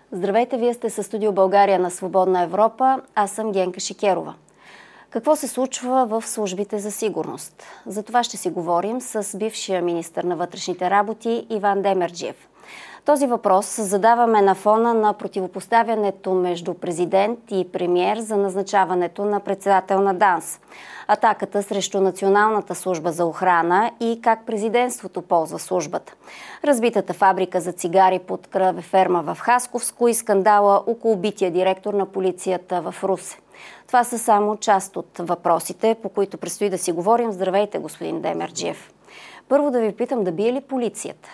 Здравейте, вие сте със Студио България на Свободна Европа. Аз съм Генка Шикерова. Какво се случва в службите за сигурност? За това ще си говорим с бившия министър на вътрешните работи Иван Демерджиев. Този въпрос задаваме на фона на противопоставянето между президент и премиер за назначаването на председател на ДАНС, атаката срещу Националната служба за охрана и как президентството ползва службата, разбитата фабрика за цигари под кравеферма в Хасковско и скандала около убития директор на полицията в Русе. Това са само част от въпросите, по които предстои да си говорим. Здравейте, господин Демерджиев. Първо да ви питам, да бие ли полицията?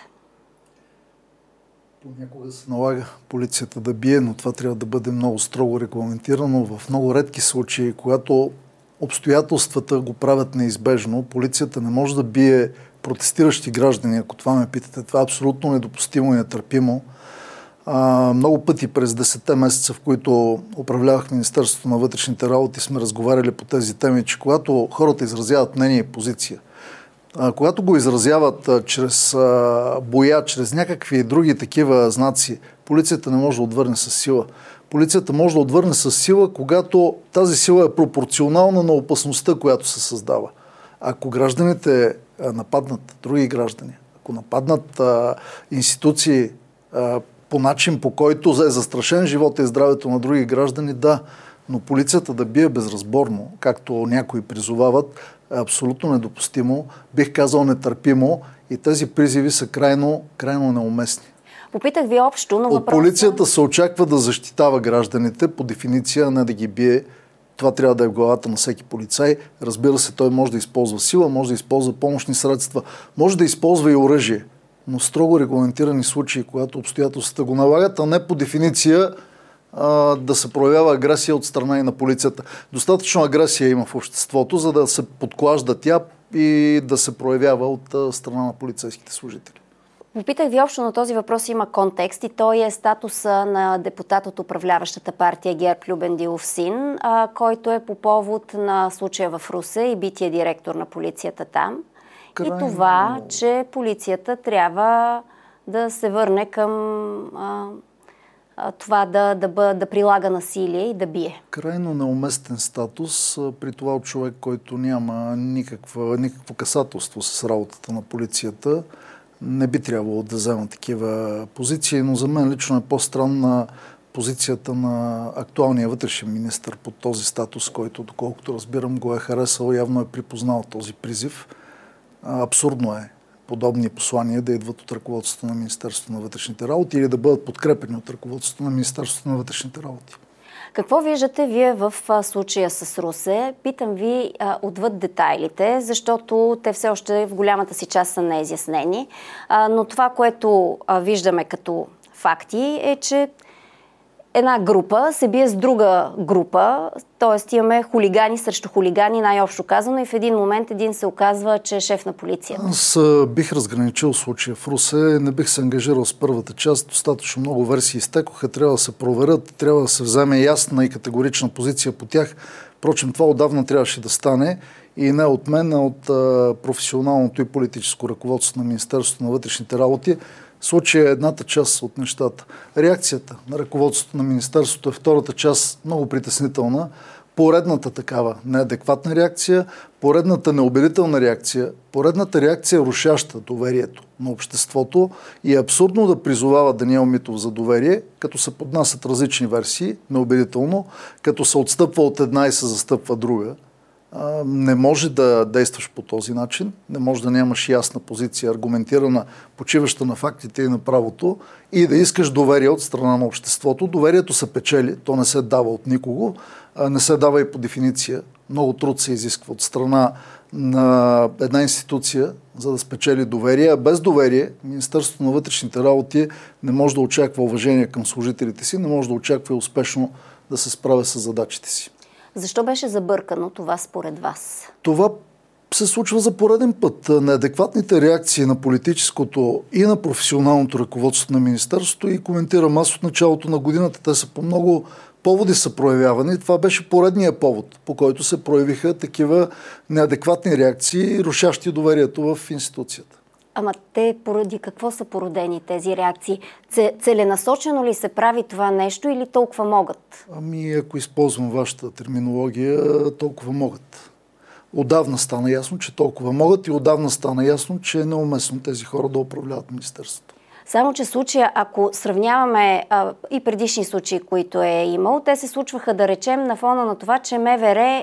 Понякога се налага полицията да бие, но това трябва да бъде много строго регламентирано. В много редки случаи, когато обстоятелствата го правят неизбежно, полицията не може да бие протестиращи граждани, ако това ме питате. Това е абсолютно недопустимо и нетърпимо. Много пъти през 10-те месеца, в които управлявах Министерството на вътрешните работи, сме разговаряли по тези теми, че когато хората изразяват мнение и позиция, когато го изразяват чрез боя, чрез някакви други такива знаци, полицията не може да отвърне с сила. Полицията може да отвърне с сила, когато тази сила е пропорционална на опасността, която се създава. Ако гражданите нападнат други граждани, ако нападнат институции по начин, по който е застрашен живота и здравето на други граждани, да, но полицията да бие безразборно, както някои призовават, е абсолютно недопустимо, бих казал нетърпимо, и тези призиви са крайно неуместни. Попитах ви общо, но от полицията се очаква да защитава гражданите, по дефиниция, не да ги бие. Това трябва да е в главата на всеки полицай. Разбира се, той може да използва сила, може да използва помощни средства, може да използва и оръжие, но строго регламентирани случаи, когато обстоятелствата го налагат, а не по дефиниция да се проявява агресия от страна и на полицията. Достатъчно агресия има в обществото, за да се подклажда тя и да се проявява от страна на полицейските служители. Попитах ви общо, на този въпрос има контекст и той е статуса на депутат от управляващата партия ГЕРБ Любен Дилов син, който е по повод на случая в Русе и бития директор на полицията там. И това, че полицията трябва да се върне към това да прилага насилие и да бие. Крайно неуместен статус, при това от човек, който няма никакво касателство с работата на полицията. Не би трябвало да взема такива позиции, но за мен лично е по-странна позицията на актуалния вътрешен министър под този статус, който, доколкото разбирам, го е харесал, явно е припознал този призив. Абсурдно е подобни послания да идват от ръководството на Министерството на вътрешните работи или да бъдат подкрепени от ръководството на Министерството на вътрешните работи. Какво виждате вие в случая с Русе? Питам ви отвъд детайлите, защото те все още в голямата си част са неизяснени. Но това, което виждаме като факти, е, че една група се бие с друга група, т.е. имаме хулигани срещу хулигани, най-общо казано, и в един момент един се оказва, че е шеф на полицията. Аз бих разграничил случая в Русе, не бих се ангажирал с първата част, достатъчно много версии изтекоха, трябва да се проверят, трябва да се вземе ясна и категорична позиция по тях. Впрочем, това отдавна трябваше да стане и не от мен, а от професионалното и политическо ръководство на Министерството на вътрешните работи. Случая е едната част от нещата. Реакцията на ръководството на Министерството е втората част, много притеснителна. Поредната такава неадекватна реакция, поредната неубедителна реакция, поредната реакция рушаща доверието на обществото и е абсурдно да призовава Даниел Митов за доверие, като се поднасят различни версии, неубедително, като се отстъпва от една и се застъпва друга. Не може да действаш по този начин, не може да нямаш ясна позиция, аргументирана, почиваща на фактите и на правото и да искаш доверие от страна на обществото. Доверието се печели, то не се дава от никого, не се дава и по дефиниция. Много труд се изисква от страна на една институция, за да спечели доверие. А без доверие Министерството на вътрешните работи не може да очаква уважение към служителите си, не може да очаква и успешно да се справя с задачите си. Защо беше забъркано това според вас? Това се случва за пореден път. Неадекватните реакции на политическото и на професионалното ръководство на Министерството и коментирам аз от началото на годината. Те са по много поводи са проявявани. Това беше поредния повод, по който се проявиха такива неадекватни реакции, рушащи доверието в институцията. Ама те поради какво са породени тези реакции? Целенасочено ли се прави това нещо или толкова могат? Ами, ако използвам вашата терминология, толкова могат. Отдавна стана ясно, че толкова могат и отдавна стана ясно, че е неуместно тези хора да управляват министерството. Само че случая, ако сравняваме и предишни случаи, които е имал, те се случваха, да речем, на фона на това, че МВР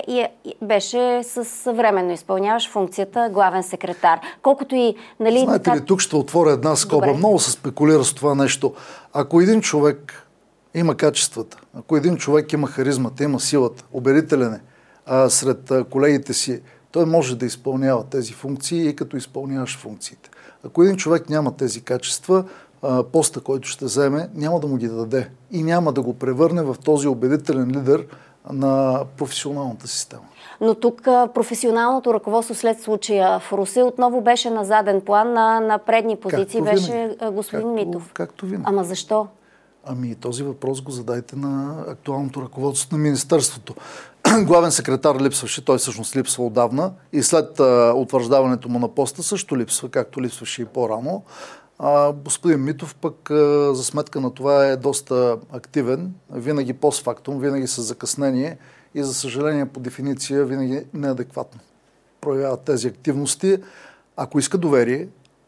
беше с временно изпълняваш функцията главен секретар. Колкото и... Нали, знаете ли, тук ще отворя една скоба. Добре. Много се спекулира с това нещо. Ако един човек има качествата, ако един човек има харизмата, има силата, убедителен е сред колегите си, той може да изпълнява тези функции и като изпълняваш функциите. Ако един човек няма тези качества, поста, който ще вземе, няма да му ги даде и няма да го превърне в този убедителен лидер на професионалната система. Но тук професионалното ръководство след случая в Русе отново беше на заден план, на предни позиции беше господин Митов. Както винаги. Ама защо? Ами този въпрос го задайте на актуалното ръководство на министерството. Главен секретар липсваше, той всъщност липсва отдавна и след утвърждаването му на поста също липсва, както липсваше и по-рано. Господин Митов пък за сметка на това е доста активен, винаги постфактум, винаги с закъснение и за съжаление по дефиниция винаги неадекватно проявява тези активности. Ако иска доверие,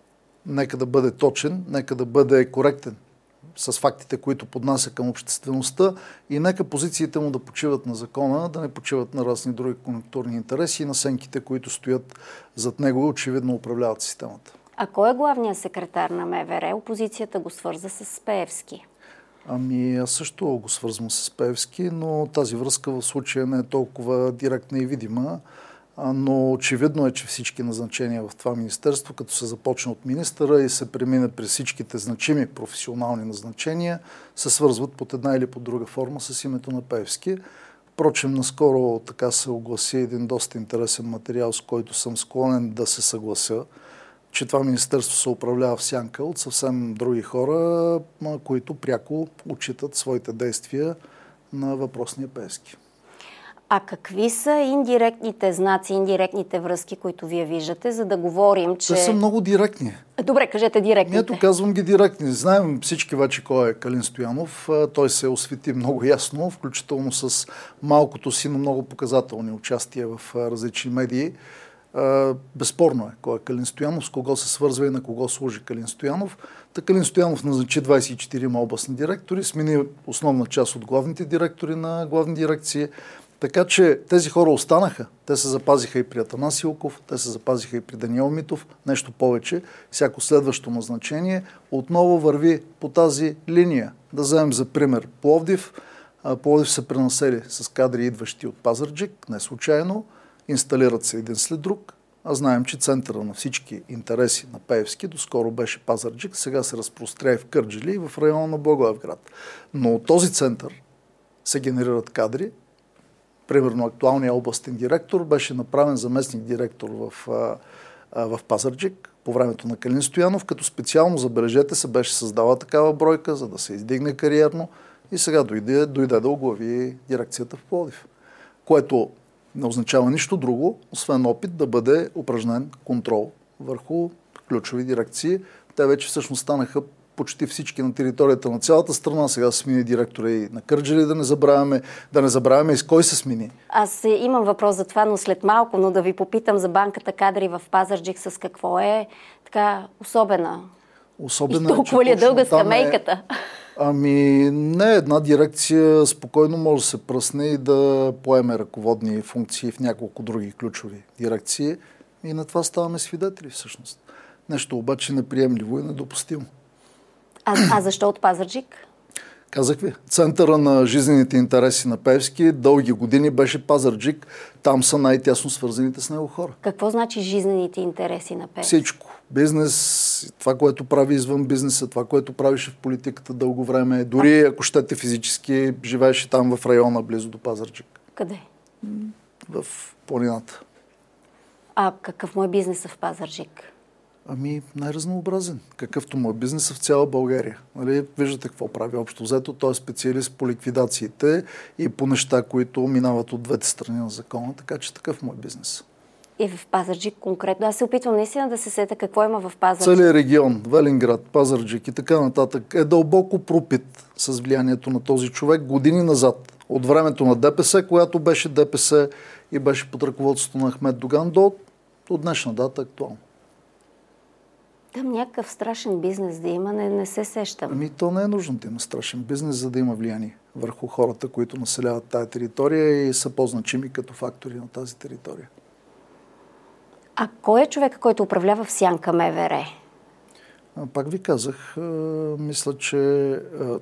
нека да бъде точен, нека да бъде коректен с фактите, които поднася към обществеността и нека позициите му да почиват на закона, да не почиват на разни други конюнктурни интереси и на сенките, които стоят зад него и очевидно управляват системата. А кой е главният секретар на МВР? Опозицията го свърза с Пеевски. Ами аз също го свързвам с Пеевски, но тази връзка в случая не е толкова директна и видима. Но очевидно е, че всички назначения в това министерство, като се започне от министъра и се премине през всичките значими професионални назначения, се свързват под една или под друга форма с името на Пеевски. Впрочем, наскоро така се огласи един доста интересен материал, с който съм склонен да се съглася, че това министерство се управлява в сянка от съвсем други хора, които пряко отчитат своите действия на въпросния Пеевски. А какви са индиректните знаци, индиректните връзки, които вие виждате, за да говорим, че... Те са много директни. Добре, кажете директните. Ето казвам ги директни. Знаем всички вече кой е Калин Стоянов. Той се освети много ясно, включително с малкото си, но много показателни участия в различни медии. Безспорно е кой е Калин Стоянов, с кого се свързва и на кого служи Калин Стоянов. Калин Стоянов назначи 24 областни директори, смени основна част от главните директори на главни дирекции. Така че тези хора останаха. Те се запазиха и при Атанас Илков, те се запазиха и при Даниел Митов. Нещо повече, всяко следващо назначение отново върви по тази линия. Да вземем за пример Пловдив. Пловдив се пренасели с кадри, идващи от Пазарджик, не случайно. Инсталират се един след друг. А знаем, че центъра на всички интереси на Пеевски доскоро беше Пазарджик, сега се разпростря в Кърджали и в района на Благоевград. Но от този център се генерират кадри. Примерно актуалният областен директор беше направен заместник директор в Пазарджик по времето на Калин Стоянов, като специално, забележете, се беше създала такава бройка, за да се издигне кариерно и сега дойде да оглави дирекцията в Пловдив, което не означава нищо друго, освен опит да бъде упражнен контрол върху ключови дирекции. Те вече всъщност станаха почти всички на територията на цялата страна. Сега се смени директора и на Кърджали, да не забравяме и с кой се смени. Аз имам въпрос за това, но след малко, но да ви попитам за банката кадри в Пазарджик с какво е така особена. И толкова ли е дълга скамейката? Ами не, една дирекция спокойно може да се пръсне и да поеме ръководни функции в няколко други ключови дирекции и на това ставаме свидетели всъщност. Нещо обаче неприемливо и недопустимо. А защо от Пазарджик? Казах ви, центъра на жизнените интереси на Пеевски дълги години беше Пазарджик. Там са най-тясно свързаните с него хора. Какво значи жизнените интереси на Пеевски? Всичко. Бизнес, това, което прави извън бизнеса, това, което правише в политиката дълго време. Дори, ако щете физически, живееше там в района, близо до Пазарджик. Къде? В планината. А какъв му е бизнесът в Пазарджик? Ами най-разнообразен. Какъвто му е бизнес в цяла България. Нали? Виждате какво прави общо взето. Той е специалист по ликвидациите и по неща, които минават от двете страни на закона, така че такъв му е бизнес. И в Пазарджик конкретно. Аз се опитвам наистина да се сета какво има в Пазарджик. Целият регион, Велинград, Пазарджик и така нататък е дълбоко пропит с влиянието на този човек години назад. От времето на ДПС, която беше ДПС и беше под ръководството на Ахмед Доган до днешна дата актуално. Там някакъв страшен бизнес да има, не се сещам. Ами то не е нужно да има страшен бизнес, за да има влияние върху хората, които населяват тая територия и са по-значими като фактори на тази територия. А кой е човека, който управлява в сянка МВР? Пак ви казах, мисля, че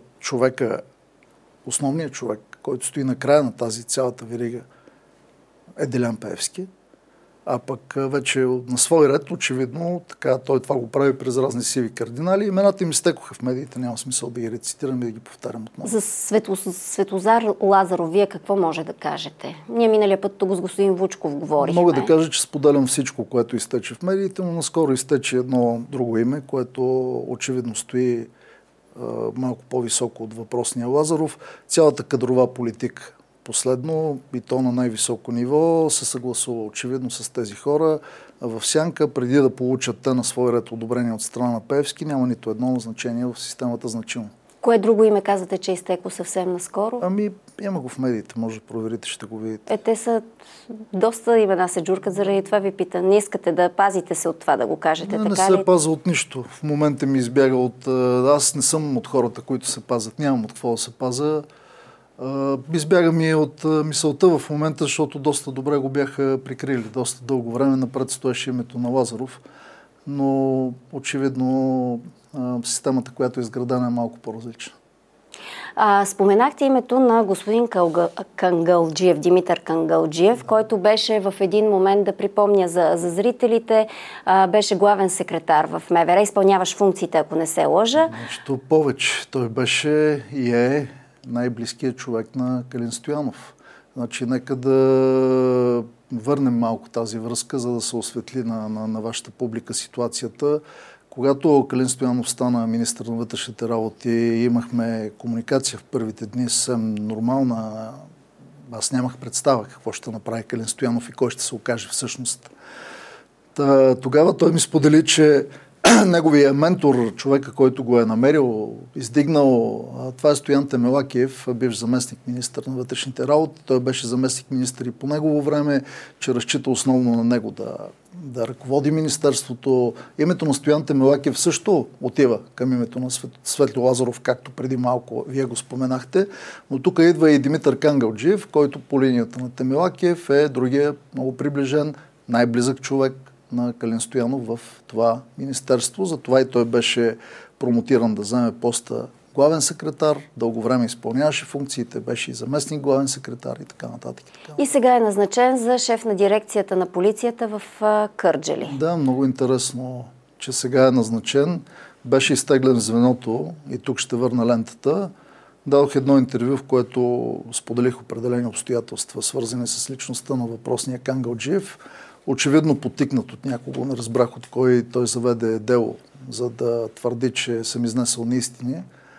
основният човек, който стои на края на тази цялата верига, е Делян Пеевски. А пък вече на свой ред, очевидно, така, той това го прави през разни сиви кардинали. Имената им изтекоха в медиите, няма смисъл да ги рецитирам и да ги повтарям отново. За Светозар Лазаров, вие какво може да кажете? Ние миналия път тук с господин Вучков говорихме. Мога да кажа, че споделям всичко, което изтече в медиите, но наскоро изтече едно друго име, което очевидно стои малко по-високо от въпросния Лазаров. Цялата кадрова политика последно, и то на най-високо ниво, се съгласува очевидно с тези хора. В сянка, преди да получат те на свой ред одобрение от страна на Пеевски, няма нито едно назначение в системата значимо. Кое друго име казвате, че изтекло съвсем наскоро? Ами, има го в медиите, може да проверите, ще го видите. Те са доста имена се джуркат, заради това ви питам. Не искате да пазите се от това да го кажете, Не, така не ли? се паза от нищо. В момента ми избяга от... Аз не съм от хората, които се пазят. Нямам от какво да се паза. Избяга ми от мисълта в момента, защото доста добре го бяха прикрили. Доста дълго време напред стоеше името на Лазаров, но очевидно системата, която е изградена, е малко по-различна. Споменахте името на господин Кангалджиев, Димитър Кангалджиев, който беше в един момент, да припомня за зрителите, беше главен секретар в МВР, изпълняваш функциите, ако не се лъжа. Нещо повече. Той беше и е най-близкият човек на Калин Стоянов. Значи, нека да върнем малко тази връзка, за да се осветли на вашата публика ситуацията. Когато Калин Стоянов стана министър на вътрешните работи, имахме комуникация в първите дни съвсем нормална. Аз нямах представа какво ще направи Калин Стоянов и кой ще се окаже всъщност. Тогава той ми сподели, че неговия ментор, човека, който го е намерил, издигнал, това е Стоян Темелакиев, бивш заместник министър на вътрешните работи. Той беше заместник министър и по негово време, че разчита основно на него да ръководи министерството. Името на Стоян Темелакиев също отива към името на Светло Лазаров, както преди малко вие го споменахте. Но тук идва и Димитър Кангалджиев, който по линията на Темелакиев е другия много приближен, най-близък човек на Калин Стоянов в това министерство. Затова и той беше промотиран да вземе поста главен секретар, дълго време изпълняваше функциите, беше и заместник главен секретар и така нататък. И сега е назначен за шеф на дирекцията на полицията в Кърджали. Да, много интересно, че сега е назначен. Беше изтеглен звеното и тук ще върна лентата. Дадох едно интервю, в което споделих определени обстоятелства, свързани с личността на въпросния Кангалджиев. Очевидно подтикнат от някого, не разбрах от кой той заведе дело, за да твърди, че съм изнесъл неистини.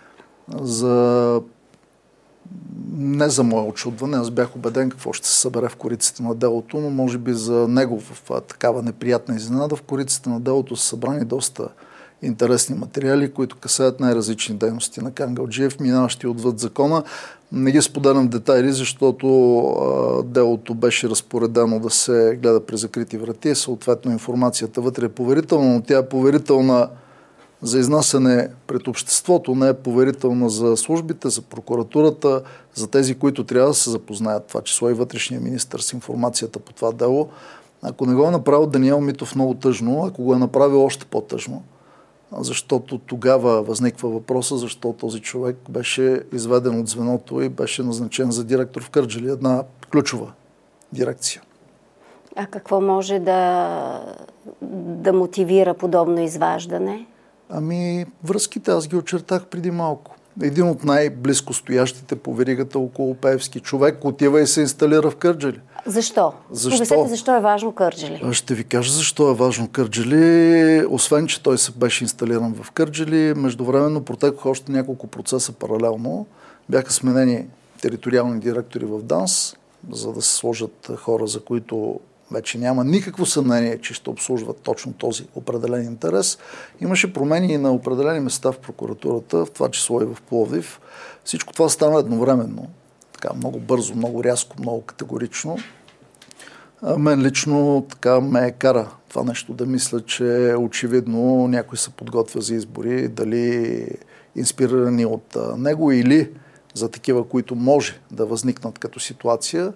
Не за мое очудване, аз бях убеден какво ще се събере в кориците на делото, но може би за него в такава неприятна изненада в кориците на делото са събрани доста интересни материали, които касаят най-различни дейности на Кангалджиев, минаващи отвъд закона. Не ги споделям детайли, защото делото беше разпоредено да се гледа при закрити врати. Съответно информацията вътре е поверителна, но тя е поверителна за изнасяне пред обществото, не е поверителна за службите, за прокуратурата, за тези, които трябва да се запознаят, това число и вътрешния министър с информацията по това дело. Ако не го е направил Даниел Митов, много тъжно, ако го е направил още по-тъжно, защото тогава възниква въпроса, защо този човек беше изведен от звеното и беше назначен за директор в Кърджали, една ключова дирекция. А какво може да мотивира подобно изваждане? Ами, връзките аз ги очертах преди малко. Един от най-близко стоящите по веригата около Пеевски човек отива и се инсталира в Кърджали. Защо? Защо е важно Кърджали? Ще ви кажа защо е важно Кърджали. Освен, че той се беше инсталиран в Кърджали, междувременно протекоха още няколко процеса паралелно. Бяха сменени териториални директори в ДАНС, за да се сложат хора, за които вече няма никакво съмнение, че ще обслужват точно този определен интерес. Имаше промени на определени места в прокуратурата, в това число и в Пловдив. Всичко това стана едновременно. Така, много бързо, много рязко, много категорично. Мен лично така ме кара това нещо да мисля, че очевидно някой се подготвя за избори, дали инспирирани от него или за такива, които може да възникнат като ситуация.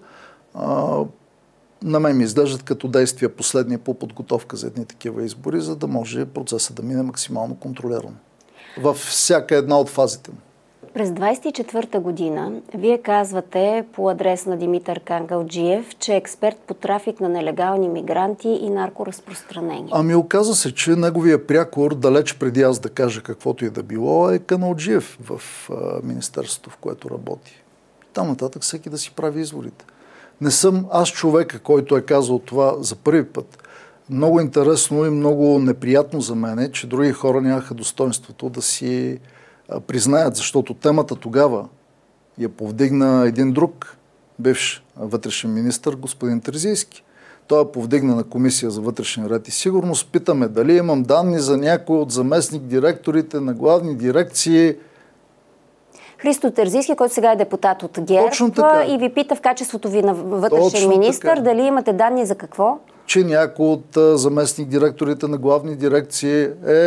На мен ми изглеждат като действия последния по подготовка за едни такива избори, за да може процесът да мине максимално контролирано. Във всяка една от фазите му. През 24-та година вие казвате по адрес на Димитър Кангалджиев, че е експерт по трафик на нелегални мигранти и наркоразпространение. Ами оказа се, че неговия прякор, далеч преди аз да кажа каквото и да било, е Каналджиев в министерството, в което работи. Там нататък всеки да си прави изводите. Не съм аз човека, който е казал това за първи път. Много интересно и много неприятно за мен е, че други хора нямаха достоинството да си признаят, защото темата тогава я повдигна един друг бивш вътрешен министър, господин Терзийски. Той я повдигна на Комисия за вътрешен ред и сигурност. Питаме дали имам данни за някой от заместник директорите на главни дирекции. Христо Терзийски, който сега е депутат от ГЕРБ и ви пита в качеството ви на вътрешен министър, дали имате данни за какво? Че някой от заместник директорите на главни дирекции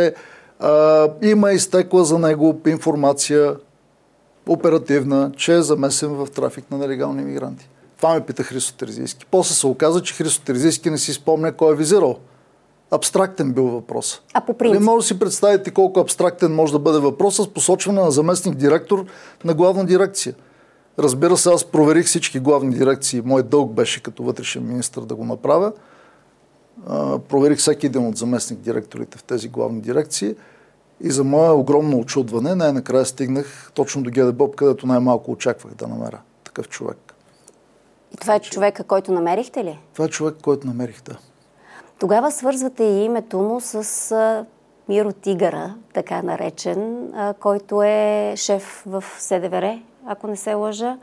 има изтекла за него информация оперативна, че е замесен в трафик на нелегални мигранти. Това ме пита Христо Терзийски. После се оказа, че Христо Терзийски не си спомня кой е визирал. Абстрактен бил въпрос. А по принцип? Не може да си представите колко абстрактен може да бъде въпросът с посочване на заместник директор на главна дирекция. Разбира се, аз проверих всички главни дирекции. Мой дълг беше като вътрешен министър да го направя. Проверих всеки един от заместник директорите в тези главни дирекции и за мое огромно очудване най-накрая стигнах точно до ГДБОП, където най-малко очаквах да намеря такъв човек. И това е човека, който намерихте ли? Това е човек, който намерих, да. Тогава свързвате и името му с Миро Тигъра, така наречен, който е шеф в СДВР, ако не се лъжа.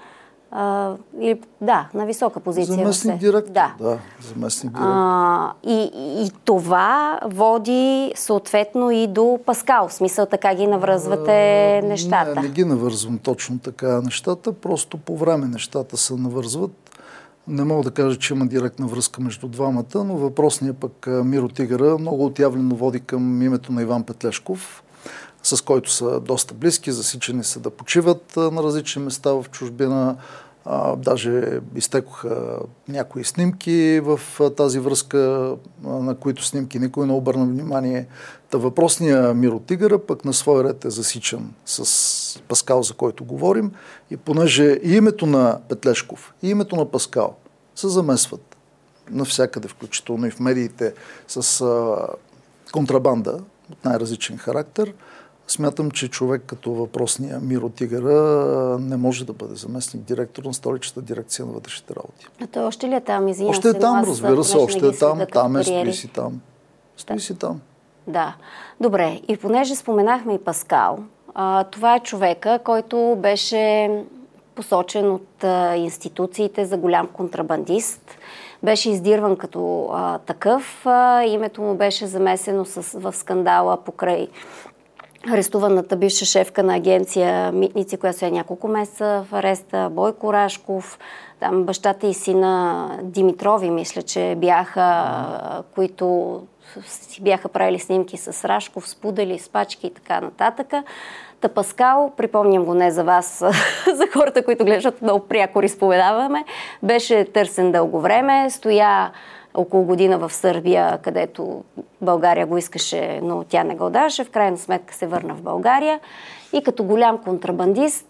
На висока позиция. Заместник директор. Да, заместник директор. И това води съответно и до Паскал. В смисъл така ги навръзвате нещата. Не ги навързвам точно така нещата, просто по време нещата се навързват. Не мога да кажа, че има директна връзка между двамата, но въпросният пък Миро Тигъра много отявлено води към името на Иван Петлешков, с който са доста близки, засичани са да почиват на различни места в чужбина. Даже изтекоха някои снимки в тази връзка, на които снимки никой не обърна внимание. Въпросният Миро Тигъра пък на свой ред е засичан с Паскал, за който говорим. И понеже и името на Петлешков, и името на Паскал се замесват навсякъде, включително и в медиите, с контрабанда от най-различен характер, смятам, че човек като въпросния Миро Тигъра не може да бъде заместник директор на столичната дирекция на вътрешните работи. А той още ли е там? Извинявам още е там, разбира се, още е там. Там е, стои си там. Стои си там. Да. Добре. И понеже споменахме и Паскал, това е човека, който беше посочен от институциите за голям контрабандист. Беше издирван като такъв. Името му беше замесено в скандала покрай арестуваната бивша шефка на агенция Митници, която е няколко месеца в ареста, Бойко Рашков, там бащата и сина Димитрови, мисля, че бяха, които си бяха правили снимки с Рашков, спудали, спачки и така нататък. Та Паскал, припомням го не за вас, за хората, които гледат, много пряко изповедаваме, беше търсен дълго време, стоя около година в Сърбия, където България го искаше, но тя не го даваше. В крайна сметка се върна в България и като голям контрабандист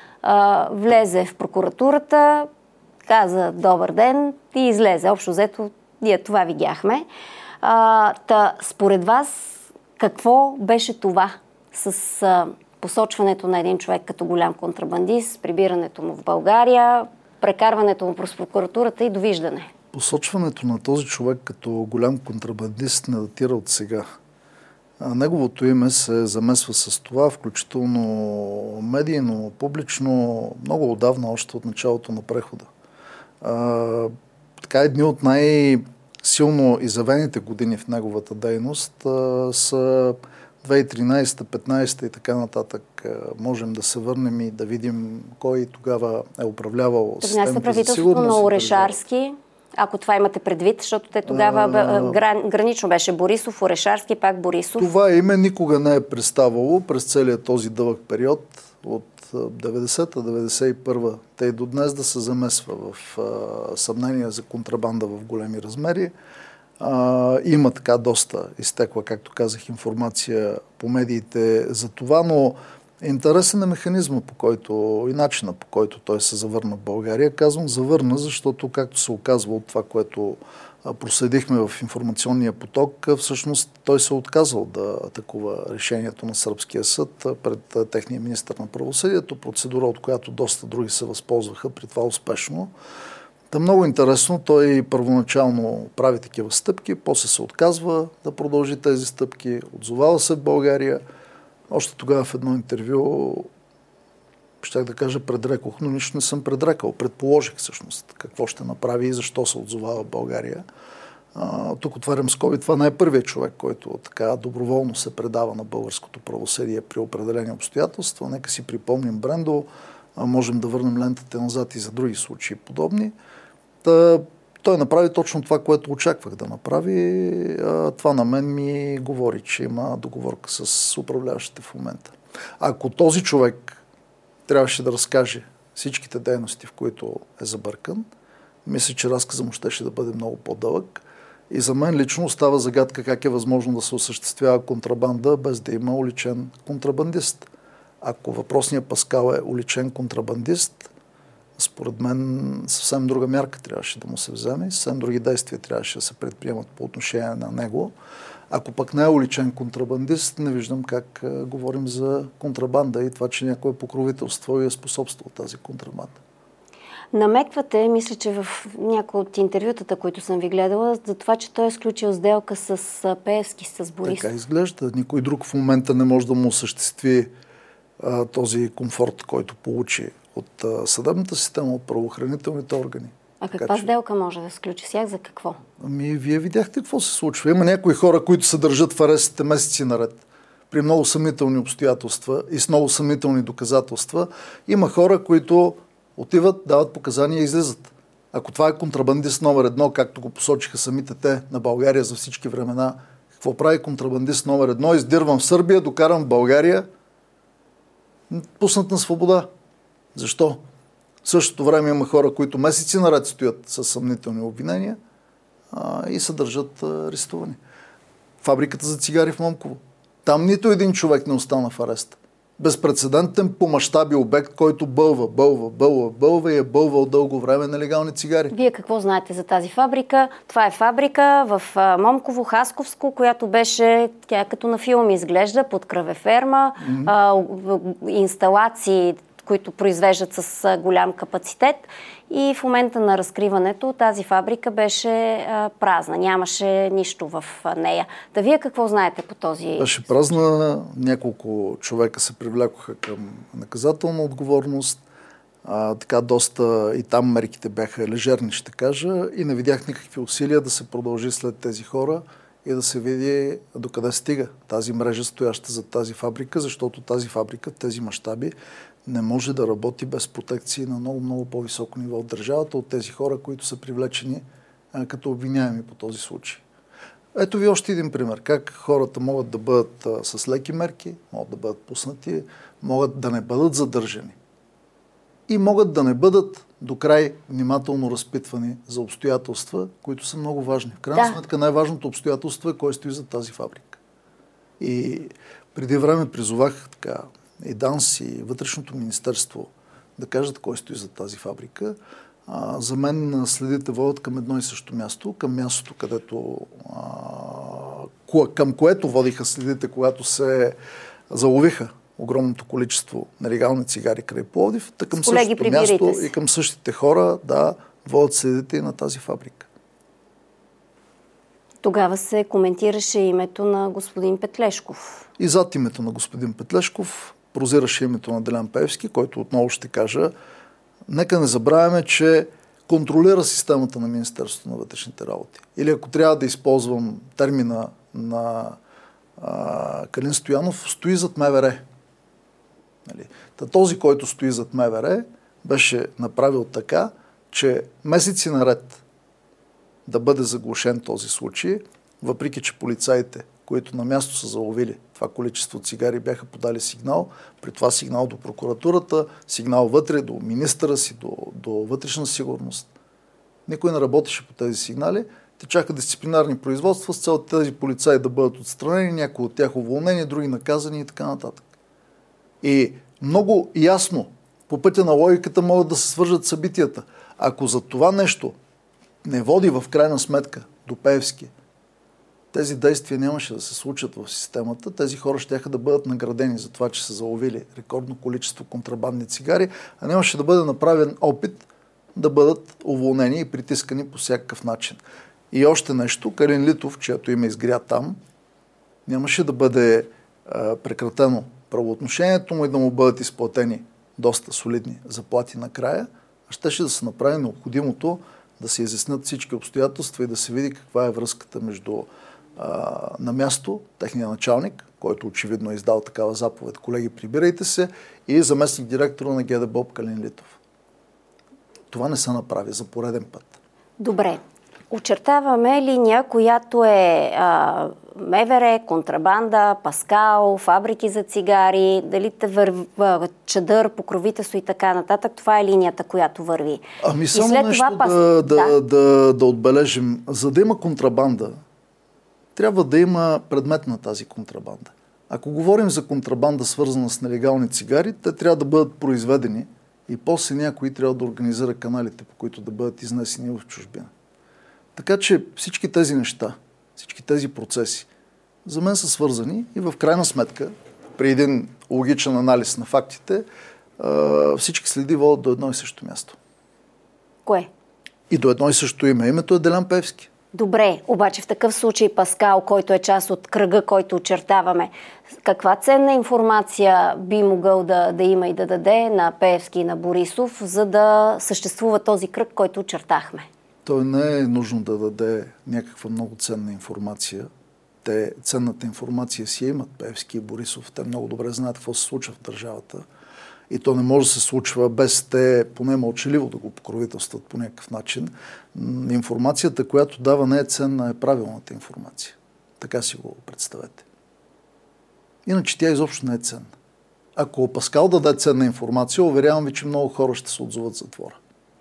влезе в прокуратурата, каза добър ден и излезе. Общо взето, ние това видяхме. Според вас, какво беше това с посочването на един човек като голям контрабандист, прибирането му в България, прекарването му през прокуратурата и довиждане? Посочването на този човек като голям контрабандист не датира от сега. Неговото име се замесва с това, включително медийно, публично, много отдавна, още от началото на прехода. Така едни от силно изявените години в неговата дейност са 2013, 15 и така нататък. Можем да се върнем и да видим кой тогава е управлявал системите за правителството сигурност. На Орешарски, ако това имате предвид, защото те тогава гранично беше Борисов, Орешарски, пак Борисов. Това име никога не е преставало през целият този дълъг период от 90-та, 91-та, те и до днес да се замесва в съмнение за контрабанда в големи размери. Има така доста изтекла, както казах, информация по медиите за това, но интересен е механизма, по който и начина, по който той се завърна в България. Казвам завърна, защото, както се оказва от това, което проследихме в информационния поток, всъщност той се отказал да атакува решението на Сръбския съд пред техния министър на правосъдието, процедура, от която доста други се възползваха, при това успешно. Та много интересно, той първоначално прави такива стъпки, после се отказва да продължи тези стъпки, отзовава се в България. Още тогава в едно интервю, щях да кажа предрекох, но нищо не съм предрекал. Предположих всъщност какво ще направи и защо се отзовава в България. Тук отварям скоби, това не е първият човек, който така доброволно се предава на българското правосъдие при определени обстоятелства. Нека си припомним Брендо, можем да върнем лентата назад и за други случаи подобни. Той направи точно това, което очаквах да направи. Това на мен ми говори, че има договорка с управляващите в момента. Ако този човек трябваше да разкаже всичките дейности, в които е забъркан, мисля, че разказът му щеше да бъде много по-дълъг. И за мен лично остава загадка как е възможно да се осъществява контрабанда без да има уличен контрабандист. Ако въпросният Паскал е уличен контрабандист, според мен съвсем друга мярка трябваше да му се вземе, съвсем други действия трябваше да се предприемат по отношение на него. Ако пък не е уличен контрабандист, не виждам как говорим за контрабанда и това, че някой покровителство и е способствал тази контрабанда. Намеквате, мисля, че в някои от интервютата, които съм ви гледала, за това, че той е сключил сделка с Пеевски, с Борисов. Така изглежда. Никой друг в момента не може да му осъществи този комфорт, който получи от съдебната система, от правоохранителните органи. А каква сделка може да сключи? Сяк за какво? Вие видяхте какво се случва. Има някои хора, които се държат в арестите месеци наред, при много съмнителни обстоятелства и с много съмнителни доказателства. Има хора, които отиват, дават показания и излизат. Ако това е контрабандист номер 1, както го посочиха самите те на България за всички времена, какво прави контрабандист номер 1? Издирвам в Сърбия, докарам в България, пуснат на свобода. Защо? В същото време има хора, които месеци наред стоят с съмнителни обвинения и се държат арестувани. Фабриката за цигари в Момково. Там нито един човек не остана в арест. Безпрецедентен по мащаби обект, който бълва и е бълвал дълго време нелегални цигари. Вие какво знаете за тази фабрика? Това е фабрика в Момково, Хасковско, която беше, тя като на филм изглежда, под кръвеферма, инсталации, които произвеждат с голям капацитет. И в момента на разкриването тази фабрика беше празна. Нямаше нищо в нея. Да вие какво знаете по този... Беше празна. Няколко човека се привлякоха към наказателна отговорност. Така доста и там мерките бяха лежерни, ще кажа. И не видях никакви усилия да се продължи след тези хора и да се види докъде стига тази мрежа, стояща за тази фабрика, защото тази фабрика, тези мащаби, не може да работи без протекции на много по-високо ниво от държавата, от тези хора, които са привлечени като обвиняеми по този случай. Ето ви още един пример. Как хората могат да бъдат с леки мерки, могат да бъдат пуснати, могат да не бъдат задържани и могат да не бъдат до край внимателно разпитвани за обстоятелства, които са много важни. В крайна сметка най-важното обстоятелство е кой стои за тази фабрика. И преди време призовах и ДАНС, и Вътрешното министерство да кажат кой стои за тази фабрика. За мен следите водят към едно и също място, към мястото, където към което водиха следите, когато се заловиха огромното количество нелегални цигари край Пловдив, към същото място и към същите хора водят следите и на тази фабрика. Тогава се коментираше името на господин Петлешков. И зад името на господин Петлешков прозираше името на Делян Пеевски, който отново ще кажа, нека не забравяме, че контролира системата на Министерството на вътрешните работи. Или ако трябва да използвам термина на Калин Стоянов, стои зад МВР. Нали? Този, който стои зад МВР, беше направил така, че месеци наред да бъде заглушен този случай, въпреки че полицаите, които на място са заловили това количество цигари, бяха подали сигнал, при това сигнал до прокуратурата, сигнал вътре, до министъра си, до вътрешна сигурност. Никой не работеше по тези сигнали, те чака дисциплинарни производства с цел тези полицаи да бъдат отстранени, някои от тях уволнени, други наказани и така нататък. И много ясно по пътя на логиката могат да се свържат събитията. Ако за това нещо не води в крайна сметка до Пеевски, тези действия нямаше да се случат в системата. Тези хора щяха да бъдат наградени за това, че са заловили рекордно количество контрабандни цигари, а нямаше да бъде направен опит да бъдат уволнени и притискани по всякакъв начин. И още нещо, Калин Литов, чието име изгря там, нямаше да бъде прекратено правоотношението му и да му бъдат изплатени доста солидни заплати накрая, а щеше да се направи необходимото да се изяснят всички обстоятелства и да се види каква е връзката между на място техния началник, който очевидно е издал такава заповед, колеги, прибирайте се, и заместник директора на ГДБОП Калин Литов. Това не се направи за пореден път. Добре. Очертаваме линия, която е МВР, контрабанда, Паскал, фабрики за цигари, дали чадър, покровителство и така нататък. Това е линията, която върви. Ами само нещо да отбележим. За да има контрабанда, трябва да има предмет на тази контрабанда. Ако говорим за контрабанда, свързана с нелегални цигари, те трябва да бъдат произведени и после някой трябва да организира каналите, по които да бъдат изнесени в чужбина. Така че всички тези неща, всички тези процеси за мен са свързани и в крайна сметка, при един логичен анализ на фактите, всички следи водят до едно и също място. Кое? И до едно и също име. Името е Делян Пеевски. Добре, обаче в такъв случай Паскал, който е част от кръга, който очертаваме, каква ценна информация би могъл да има и да даде на Пеевски и на Борисов, за да съществува този кръг, който очертахме? Той не е нужно да даде някаква много ценна информация. Те ценната информация си имат, Пеевски и Борисов. Те много добре знаят какво се случва в държавата. И то не може да се случва без те поне мълчаливо да го покровителстват по някакъв начин. Информацията, която дава, не е ценна, е правилната информация. Така си го представете. Иначе тя изобщо не е ценна. Ако Паскал даде ценна информация, уверявам ви, че много хора ще се отзоват в затвора.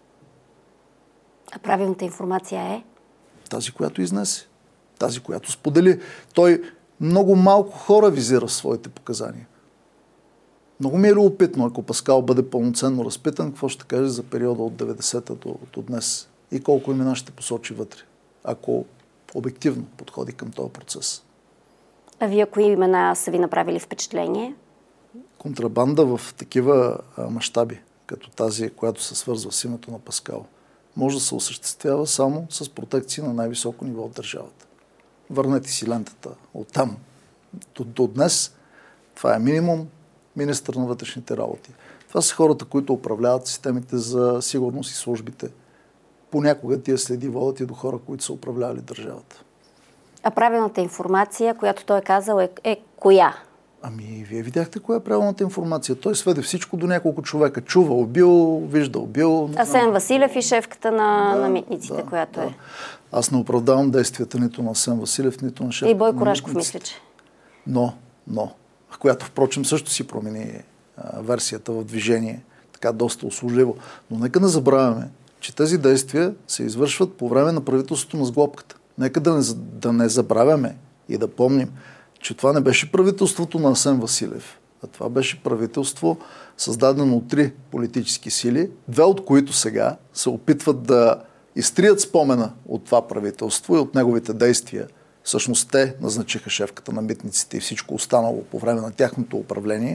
А правилната информация е? Тази, която изнесе. Тази, която сподели. Той много малко хора визира в своите показания. Много ми е любопитно, ако Паскал бъде пълноценно разпитан, какво ще каже за периода от 90-та до днес и колко имена ще посочи вътре, ако обективно подходи към този процес. А вие кои имена са ви направили впечатление? Контрабанда в такива мащаби, като тази, която се свързва с името на Паскал, може да се осъществява само с протекции на най-високо ниво от държавата. Върнете си лентата оттам до днес. Това е минимум. Министър на вътрешните работи. Това са хората, които управляват системите за сигурност и службите. Понякога тия следи водят и до хора, които са управлявали държавата. А правилната информация, която той е казал, е коя? Ами, вие видяхте коя е правилната информация. Той сведе всичко до няколко човека. Чувал, бил, виждал, бил. Асен Василев и шефката на митниците, която е. Аз не оправдавам действията нито на Асен Василев, нито на шефката. И Бойко Рашков, мисля, че. Но, която, впрочем, също си промени версията в движение, така доста услужливо. Но нека не забравяме, че тези действия се извършват по време на правителството на сглобката. Нека да не забравяме и да помним, че това не беше правителството на Асен Василев, а това беше правителство, създадено от 3 политически сили, 2 от които сега се опитват да изтрият спомена от това правителство и от неговите действия. Всъщност те назначиха шефката на митниците и всичко останало по време на тяхното управление.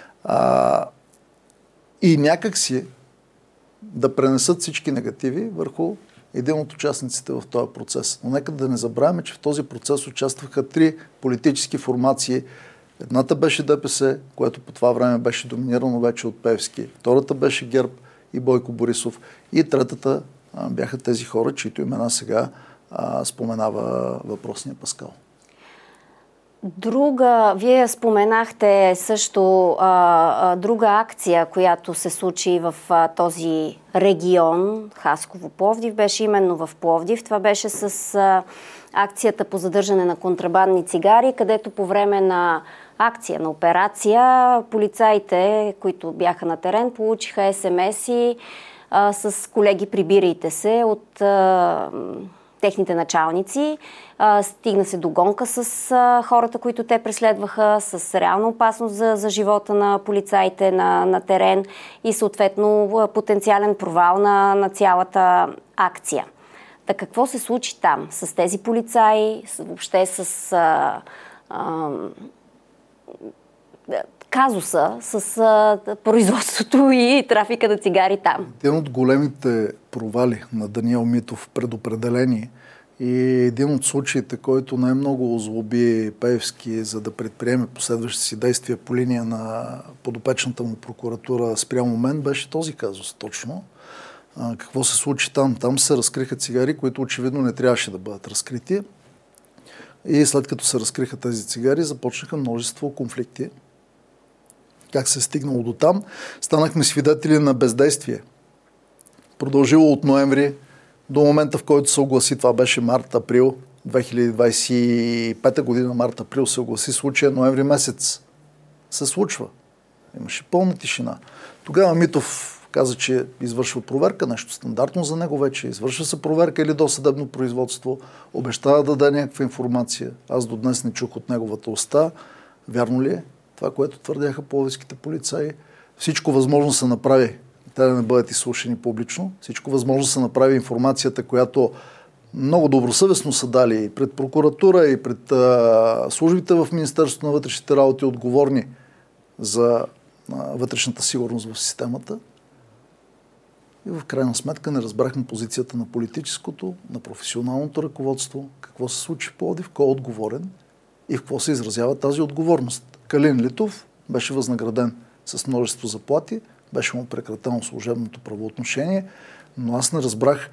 И някак си да пренесат всички негативи върху един от участниците в този процес. Но нека да не забравяме, че в този процес участваха 3 политически формации. Едната беше ДПС, което по това време беше доминирано вече от Пеевски. Втората беше ГЕРБ и Бойко Борисов. И третата бяха тези хора, чието имена сега споменава въпросния Паскал. Вие споменахте също друга акция, която се случи в този регион, Хасково-Пловдив, беше именно в Пловдив. Това беше с акцията по задържане на контрабандни цигари, където по време на акция, на операция, полицаите, които бяха на терен, получиха СМС-и с колеги прибирайте се от техните началници. Стигна се до гонка с хората, които те преследваха, с реална опасност за живота на полицаите на терен и съответно потенциален провал на цялата акция. Та какво се случи там с тези полицаи, въобще с казуса, с производството и трафика на цигари там? Един от големите провали на Даниел Митов, предопределени, и един от случаите, който най-много озлоби Пеевски, за да предприеме последващи си действия по линия на подопечната му прокуратура спрямо мен, беше този казус точно. Какво се случи там? Там се разкриха цигари, които очевидно не трябваше да бъдат разкрити. И след като се разкриха тези цигари, започнаха множество конфликти. Как се е стигнало до там? Станахме свидетели на бездействие. Продължило от ноември до момента, в който се огласи, това беше март-април 2025 година, март-април се огласи случая, ноември месец се случва. Имаше пълна тишина. Тогава Митов каза, че извършва проверка, нещо стандартно за него вече. Извършва се проверка или досъдебно производство. Обещава да даде някаква информация. Аз до днес не чух от неговата уста. Вярно ли е това, което твърдяха пловдивските полицаи? Всичко възможно се направи. Те да не бъдат изслушани публично. Всичко възможно се направи информацията, която много добросъвестно са дали и пред прокуратура, и пред службите в Министерството на вътрешните работи, отговорни за вътрешната сигурност в системата. И в крайна сметка не разбрахме позицията на политическото, на професионалното ръководство, какво се случи в Пловдив, кой е отговорен и в какво се изразява тази отговорност. Калин Литов беше възнаграден с множество заплати, беше му прекратено служебното правоотношение, но аз не разбрах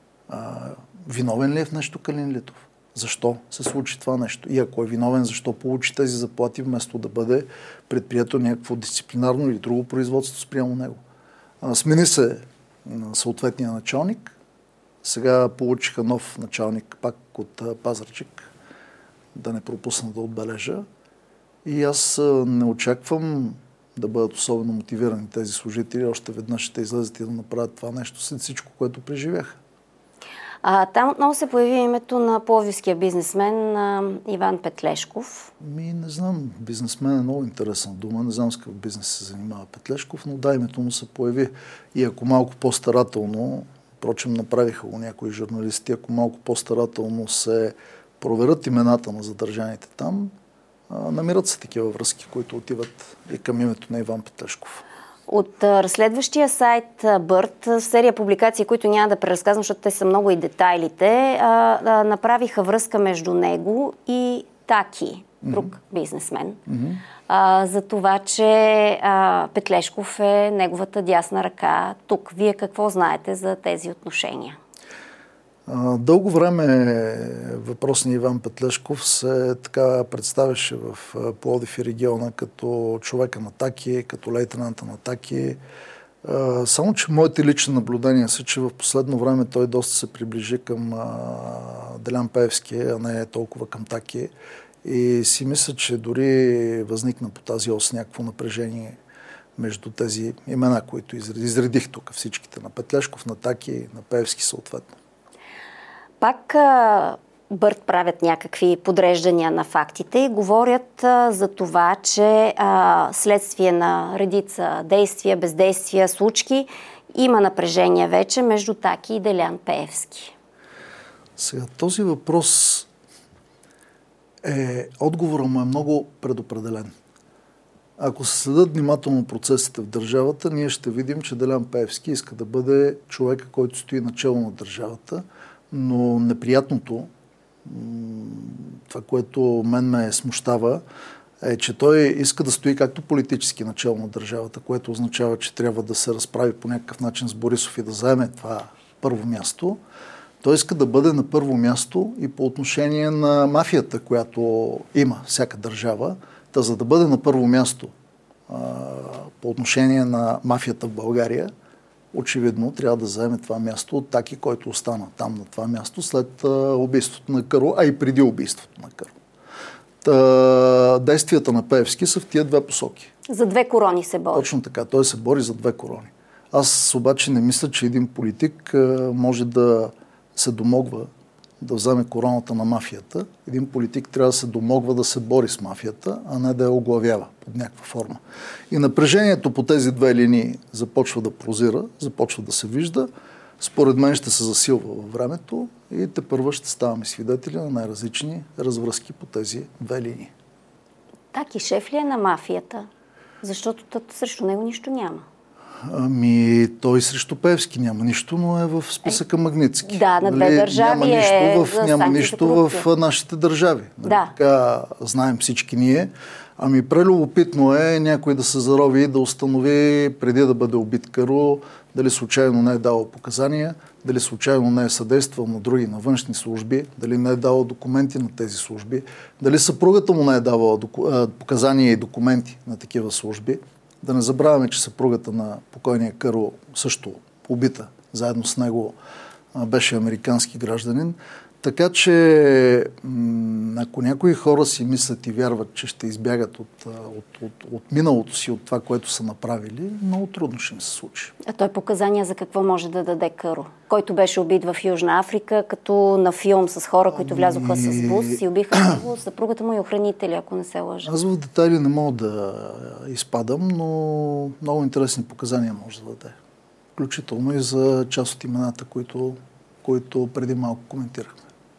виновен ли е в нещо Калин Литов. Защо се случи това нещо? И ако е виновен, защо получи тези заплати, вместо да бъде предприето някакво дисциплинарно или друго производство спрямо него. Смени се съответния началник. Сега получиха нов началник пак от Пазарджик. Да не пропусна да отбележа. И аз не очаквам да бъдат особено мотивирани тези служители. Още веднъж ще излезат и да направят това нещо след всичко, което преживяха. Там отново се появи името на пловдивския бизнесмен Иван Петлешков. Не знам, бизнесмен е много интересна дума. Не знам с какъв бизнес се занимава Петлешков, но да, името му се появи. И ако малко по-старателно, впрочем направиха го някои журналисти, ако малко по-старателно се проверят имената на задържаните там, намират се такива връзки, които отиват и към името на Иван Петлешков. От разследващия сайт Бърт, серия публикации, които няма да преразказвам, защото те са много и детайлите, направиха връзка между него и Таки, друг бизнесмен, за това, че Петлешков е неговата дясна ръка тук. Вие какво знаете за тези отношения? Дълго време въпросният Иван Петлешков се така представяше в Пловдив и региона като човека на Таки, като лейтенанта на Таки. Само, че моите лични наблюдения са, че в последно време той доста се приближи към Делян Пеевски, а не толкова към Таки. И си мисля, че дори възникна по тази ос някакво напрежение между тези имена, които изредих тук, всичките на Петлешков, на Таки, на Пеевски съответно. Пак Бърт правят някакви подреждания на фактите и говорят за това, че следствие на редица действия, бездействия, случки, има напрежение вече между Таки и Делян Пеевски. Сега, този въпрос отговорът му е много предопределен. Ако се следят внимателно процесите в държавата, ние ще видим, че Делян Пеевски иска да бъде човека, който стои начело на държавата, но неприятното, това, което мен ме смущава, е, че той иска да стои както политически начело на държавата, което означава, че трябва да се разправи по някакъв начин с Борисов и да заеме това първо място. Той иска да бъде на първо място и по отношение на мафията, която има всяка държава. Та за да бъде на първо място по отношение на мафията в България, очевидно трябва да заеме това място от Таки, който остана там на това място след убийството на Каро, а и преди убийството на Каро. Действията на Пеевски са в тия две посоки. За две корони се бори. Точно така. Той се бори за две корони. Аз обаче не мисля, че един политик може да се домогва да вземе короната на мафията. Един политик трябва да се домогва да се бори с мафията, а не да я оглавява под някаква форма. И напрежението по тези две линии започва да прозира, започва да се вижда. Според мен ще се засилва във времето и тепърва ще ставаме свидетели на най-различни развръзки по тези две линии. Таки шеф ли е на мафията? Защото срещу него нищо няма. Ами, той срещу Пеевски няма нищо, но е в списъка Магнитски. Да, на две държави няма нищо в нашите държави. Да. Така знаем всички ние. Ами, прелюбопитно е някой да се зарови и да установи преди да бъде убит Каро, дали случайно не е давал показания, дали случайно не е съдействал на други, на външни служби, дали не е давал документи на тези служби, дали съпругата му не е давала показания и документи на такива служби. Да не забравяме, че съпругата на покойния Каро също убита. Заедно с него беше американски гражданин. Така че, ако някои хора си мислят и вярват, че ще избягат от миналото си, от това, което са направили, много трудно ще им се случи. А той показания за какво може да даде Каро? Който беше убит в Южна Африка, като на филм с хора, които влязоха с бус и убиха него, съпругата му и охранители, ако не се лъжа. Аз в детайли не мога да изпадам, но много интересни показания може да даде. Включително и за част от имената, които преди малко коментирахме.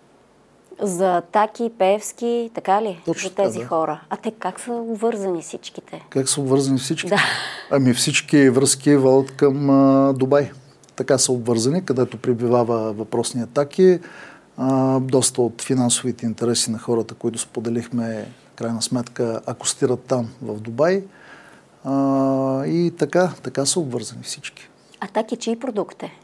За Таки, Пеевски, така ли? Точно за тези да. хора. А те как са обвързани всичките? Как са обвързани всички? Да. Ами всички връзки водят към Дубай. Така са обвързани, където пребивава въпросния Таки. Доста от финансовите интереси на хората, които споделихме, крайна сметка, акостират там, в Дубай. И така са обвързани всички. А Таки чий продукт е?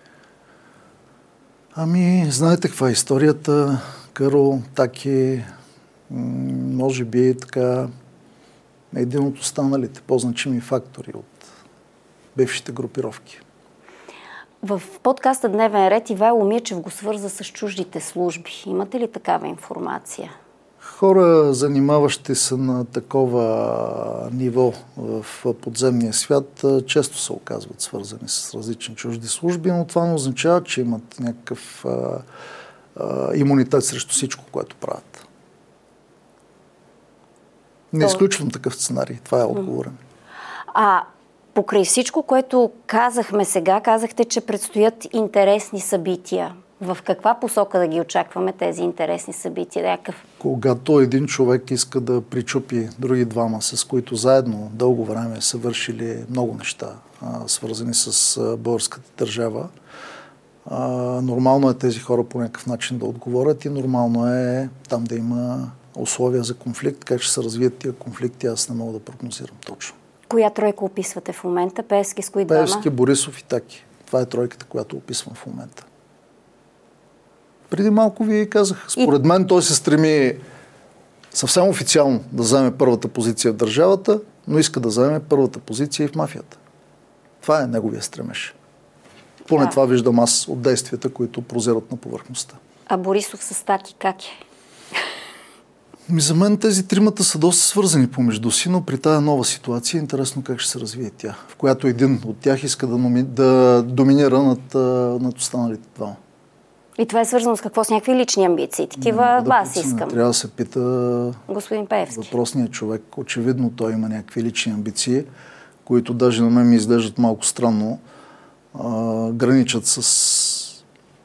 Ами, знаете каква е историята? Каро, Таки, може би така един от останалите по-значими фактори от бившите групировки. В подкаста Дневен ред Ивайло Мирчев го свърза с чуждите служби. Имате ли такава информация? Хора, занимаващи се на такова ниво в подземния свят, често се оказват свързани с различни чужди служби, но това не означава, че имат някакъв имунитет срещу всичко, което правят. Не изключвам такъв сценарий. Това е отговорен. Покрай всичко, което казахме сега, казахте, че предстоят интересни събития. В каква посока да ги очакваме тези интересни събития? Когато един човек иска да причупи други двама, с които заедно дълго време са вършили много неща, свързани с българската държава, нормално е тези хора по някакъв начин да отговорят и нормално е там да има условия за конфликт. Как ще се развият тия конфликти, аз не мога да прогнозирам точно. Коя тройка описвате в момента? Пеевски с кои двама? Пеевски, Борисов и Таки. Това е тройката, която описвам в момента. Преди малко ви казах. Според мен той се стреми съвсем официално да вземе първата позиция в държавата, но иска да вземе първата позиция и в мафията. Това е неговия стремеж. Поне това виждам аз от действията, които прозират на повърхността. А Борисов с Таки как е? За мен тези тримата са доста свързани помежду си, но при тая нова ситуация е интересно как ще се развие тя, в която един от тях иска да доминира над останалите двама. И това е свързано с какво? С някакви лични амбиции? Такива вас искам. Трябва да се пита господин Пеевски. Въпросният човек. Очевидно той има някакви лични амбиции, които даже на мен ми изглеждат малко странно. Граничат с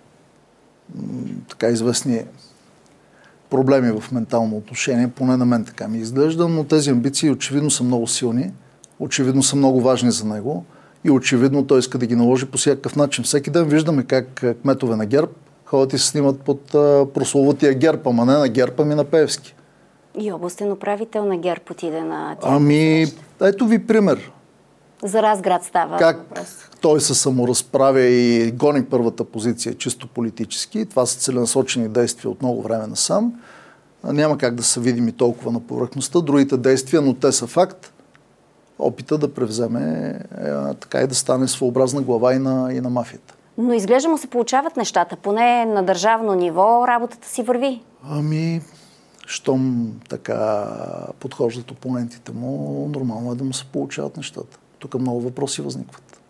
така известни проблеми в ментално отношение. Поне на мен така ми изглежда, но тези амбиции очевидно са много силни, очевидно са много важни за него и очевидно той иска да ги наложи по всякакъв начин. Всеки ден виждаме как кметове на ГЕРБ ходят и се снимат под прословутия ГЕРБ, ама не на ГЕРБ, ами на Пеевски. И областен управител на ГЕРБ отиде на тях. Ето ви пример. За Разград става въпрос. Той се саморазправя и гони първата позиция чисто политически. Това са целенасочени действия от много време насам. Няма как да са видими толкова на повърхността. Другите действия, но те са факт. Опита да превземе така и да стане своеобразна глава и на мафията. Но изглежда му се получават нещата. Поне на държавно ниво работата си върви. Щом така подхождат опонентите му, нормално е да му се получават нещата. Тук много въпроси възникват.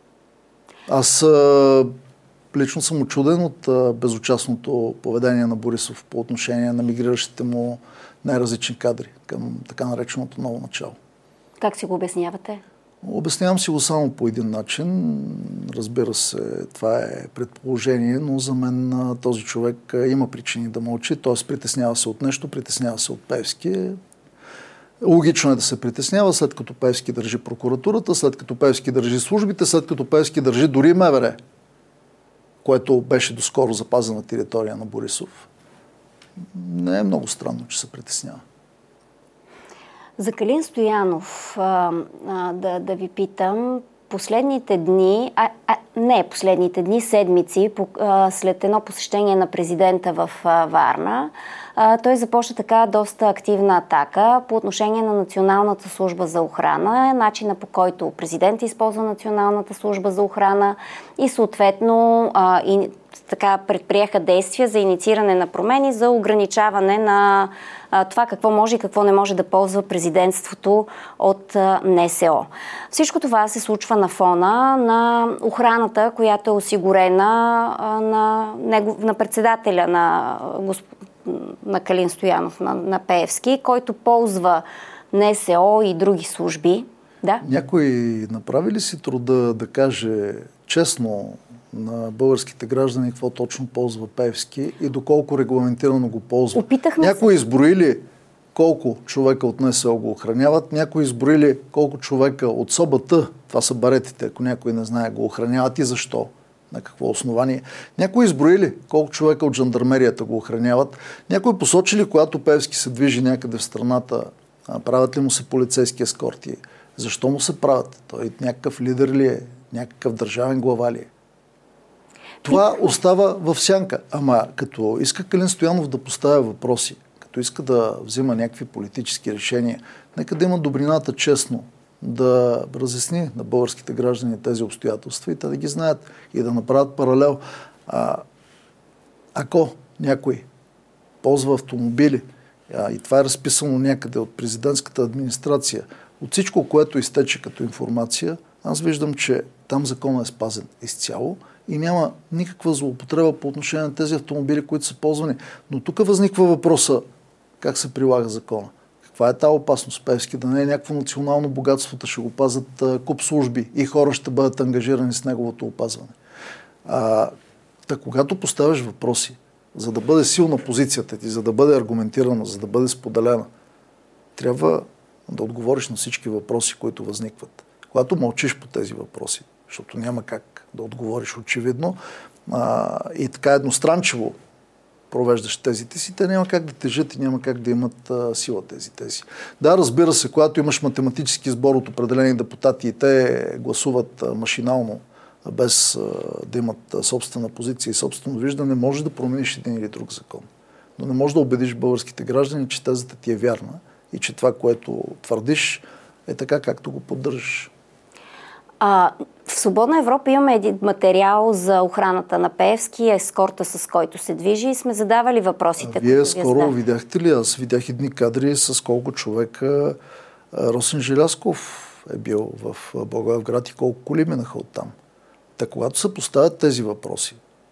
Аз лично съм учуден от безучастното поведение на Борисов по отношение на мигриращите му най-различни кадри към така нареченото ново начало. Как си го обяснявате? Обяснявам си го само по един начин. Разбира се, това е предположение, но за мен този човек има причини да мълчи, т.е. притеснява се от нещо, притеснява се от Пеевски. Логично е да се притеснява, след като Пеевски държи прокуратурата, след като Пеевски държи службите, след като Пеевски държи дори МВР, което беше доскоро запазена територия на Борисов. Не е много странно, че се притеснява. За Калин Стоянов да ви питам, последните дни, седмици, след едно посещение на президента в Варна, той започна така доста активна атака по отношение на Националната служба за охрана, начина по който президент използва Националната служба за охрана и съответно така предприеха действия за иницииране на промени, за ограничаване на това какво може и какво не може да ползва президентството от НСО. Всичко това се случва на фона на охраната, която е осигурена на председателя на Калин Стоянов, на Пеевски, който ползва НСО и други служби. Да? Някой направи ли си труда да каже честно на българските граждани какво точно ползва Пеевски и доколко регламентирано го ползва? Някой изброи ли колко човека от НСО го охраняват? Някой изброи ли колко човека от СОБТ, това са баретите, ако някой не знае, го охраняват и защо? На какво основание? Някой изброи ли колко човека от жандармерията го охраняват? Някой посочи ли, когато Пеевски се движи някъде в страната, правят ли му се полицейски ескорти? Защо му се правят? Той някакъв лидер ли е? Някакъв държавен глава ли е? Това остава в сянка. Ама като иска Калин Стоянов да поставя въпроси, като иска да взима някакви политически решения, нека да има добрината честно да разясни на българските граждани тези обстоятелства и те да ги знаят и да направят паралел. Ако някой ползва автомобили, и това е разписано някъде от президентската администрация, от всичко, което изтече като информация, аз виждам, че там законът е спазен изцяло и няма никаква злоупотреба по отношение на тези автомобили, които са ползвани. Но тук възниква въпроса как се прилага закона. Каква е тази опасност? Пеевски да не е някакво национално богатство, да ще го пазят куп служби и хора ще бъдат ангажирани с неговото опазване. Когато поставяш въпроси, за да бъде силна позицията ти, за да бъде аргументирана, за да бъде споделена, трябва да отговориш на всички въпроси, които възникват. Когато мълчиш по тези въпроси, защото няма как да отговориш очевидно, и така едностранчиво провеждаш тезите си, те няма как да тежат и няма как да имат сила тези тези. Да, разбира се, когато имаш математически сбор от определени депутати и те гласуват машинално, без да имат собствена позиция и собствено виждане, може да промениш един или друг закон. Но не можеш да убедиш българските граждани, че тезата ти е вярна и че това, което твърдиш, е така, както го поддържаш. В Свободна Европа имаме един материал за охраната на Пеевски, ескорта, с който се движи и сме задавали въпросите. Вие скоро видяхте ли? Аз видях едни кадри с колко човека Росен Желязков е бил в Благоевград и колко коли минаха оттам. Когато се поставят тези въпроси,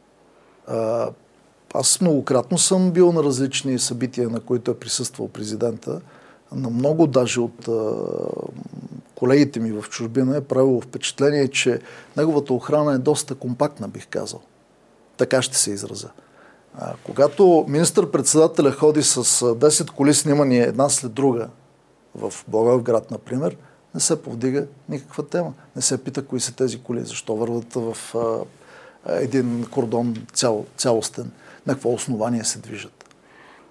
аз многократно съм бил на различни събития, на които е присъствал президента, на много даже от колегите ми в чужбина е правило впечатление, че неговата охрана е доста компактна, бих казал. Така ще се изразя. Когато министър-председателя ходи с 10 коли снимани една след друга в Благоевград, например, не се повдига никаква тема. Не се пита кои са тези коли, защо върват в един кордон цялостен, на какво основание се движат.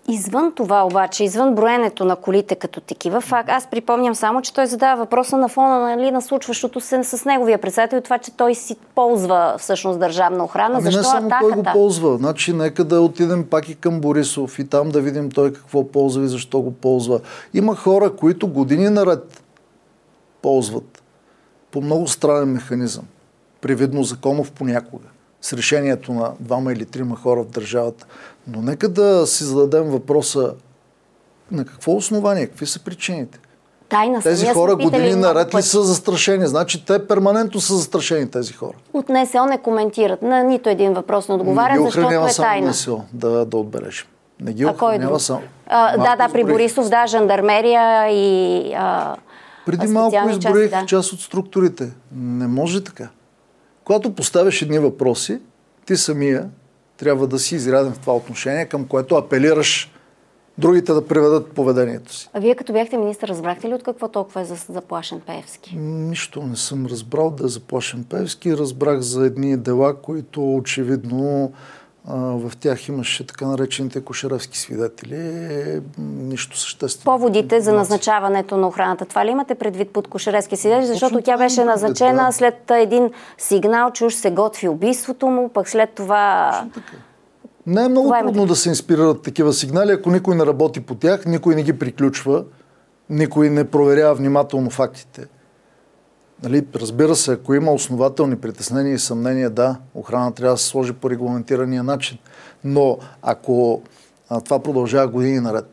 Извън това обаче, извън броенето на колите като такива, аз припомням само, че той задава въпроса на фона на случващото се с неговия председател и това, че той си ползва всъщност държавна охрана. Защо не само атаката? той го ползва. Значи нека да отидем пак и към Борисов и там да видим той какво ползва и защо го ползва. Има хора, които години наред ползват по много странен механизъм, привидно законов понякога, с решението на 2 или 3 хора в държавата. Но нека да си зададем въпроса на какво основание, какви са причините. Тези хора години наред ли са застрашени? Значи те перманентно са застрашени, тези хора. От НСО не коментират. На нито един въпрос не отговарят, защото е тайна. НСО, да отбележим. Не ги охранява само. При Борисов, жандармерия и преди малко изброих част от структурите. Не може така. Когато поставяш едни въпроси, ти самия трябва да си изряден в това отношение, към което апелираш другите да приведат поведението си. А вие като бяхте министър, разбрахте ли от какво толкова е заплашен Пеевски? Нищо не съм разбрал да е заплашен Пеевски. Разбрах за едни дела, които очевидно в тях имаше така наречените кошеревски свидетели. Нищо съществено. Поводите за назначаването на охраната. Това ли имате предвид под кошеревски свидетели? Защото тя беше назначена след един сигнал, че уж се готви убийството му, пък след това... Не е много трудно да се инспирират такива сигнали, ако никой не работи по тях, никой не ги приключва, никой не проверява внимателно фактите. Нали, разбира се, ако има основателни притеснения и съмнения, да, охрана трябва да се сложи по регламентирания начин. Но ако това продължава години наред,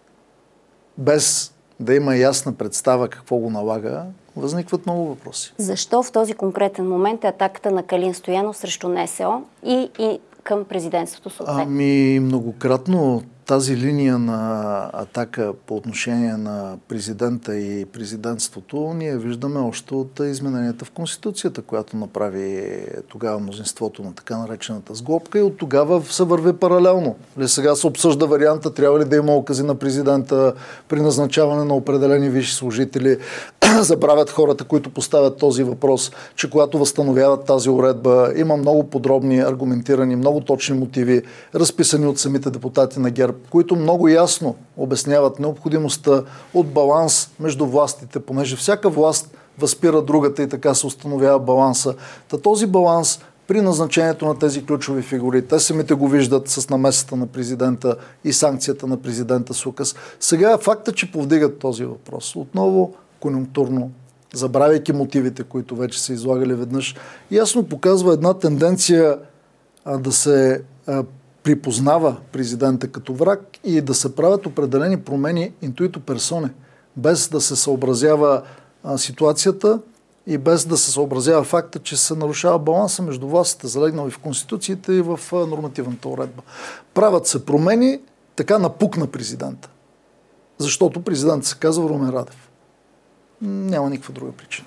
без да има ясна представа какво го налага, възникват много въпроси. Защо в този конкретен момент е атаката на Калин Стоянов срещу НСО и към президентството съответно? Многократно тази линия на атака по отношение на президента и президентството ние виждаме още от измененията в Конституцията, която направи тогава мнозинството на така наречената сглобка и от тогава се върви паралелно. Сега се обсъжда варианта, трябва ли да има укази на президента при назначаване на определени висши служители. Забравят хората, които поставят този въпрос, че когато възстановяват тази уредба, има много подробни, аргументирани, много точни мотиви, разписани от самите депутати на ГЕРБ, които много ясно обясняват необходимостта от баланс между властите, понеже всяка власт възпира другата и така се установява баланса. Този баланс при назначението на тези ключови фигури, те самите го виждат с намесата на президента и санкцията на президента с указ. Сега факта, че повдигат този въпрос, отново конюнктурно, забравяйки мотивите, които вече са излагали веднъж, ясно показва една тенденция да се припознава президента като враг и да се правят определени промени интуито персоне, без да се съобразява ситуацията и без да се съобразява факта, че се нарушава баланса между властите, залегнали в Конституцията и в нормативната уредба. Правят се промени, така напукна президента. Защото президент се казва Румен Радев. Няма никаква друга причина.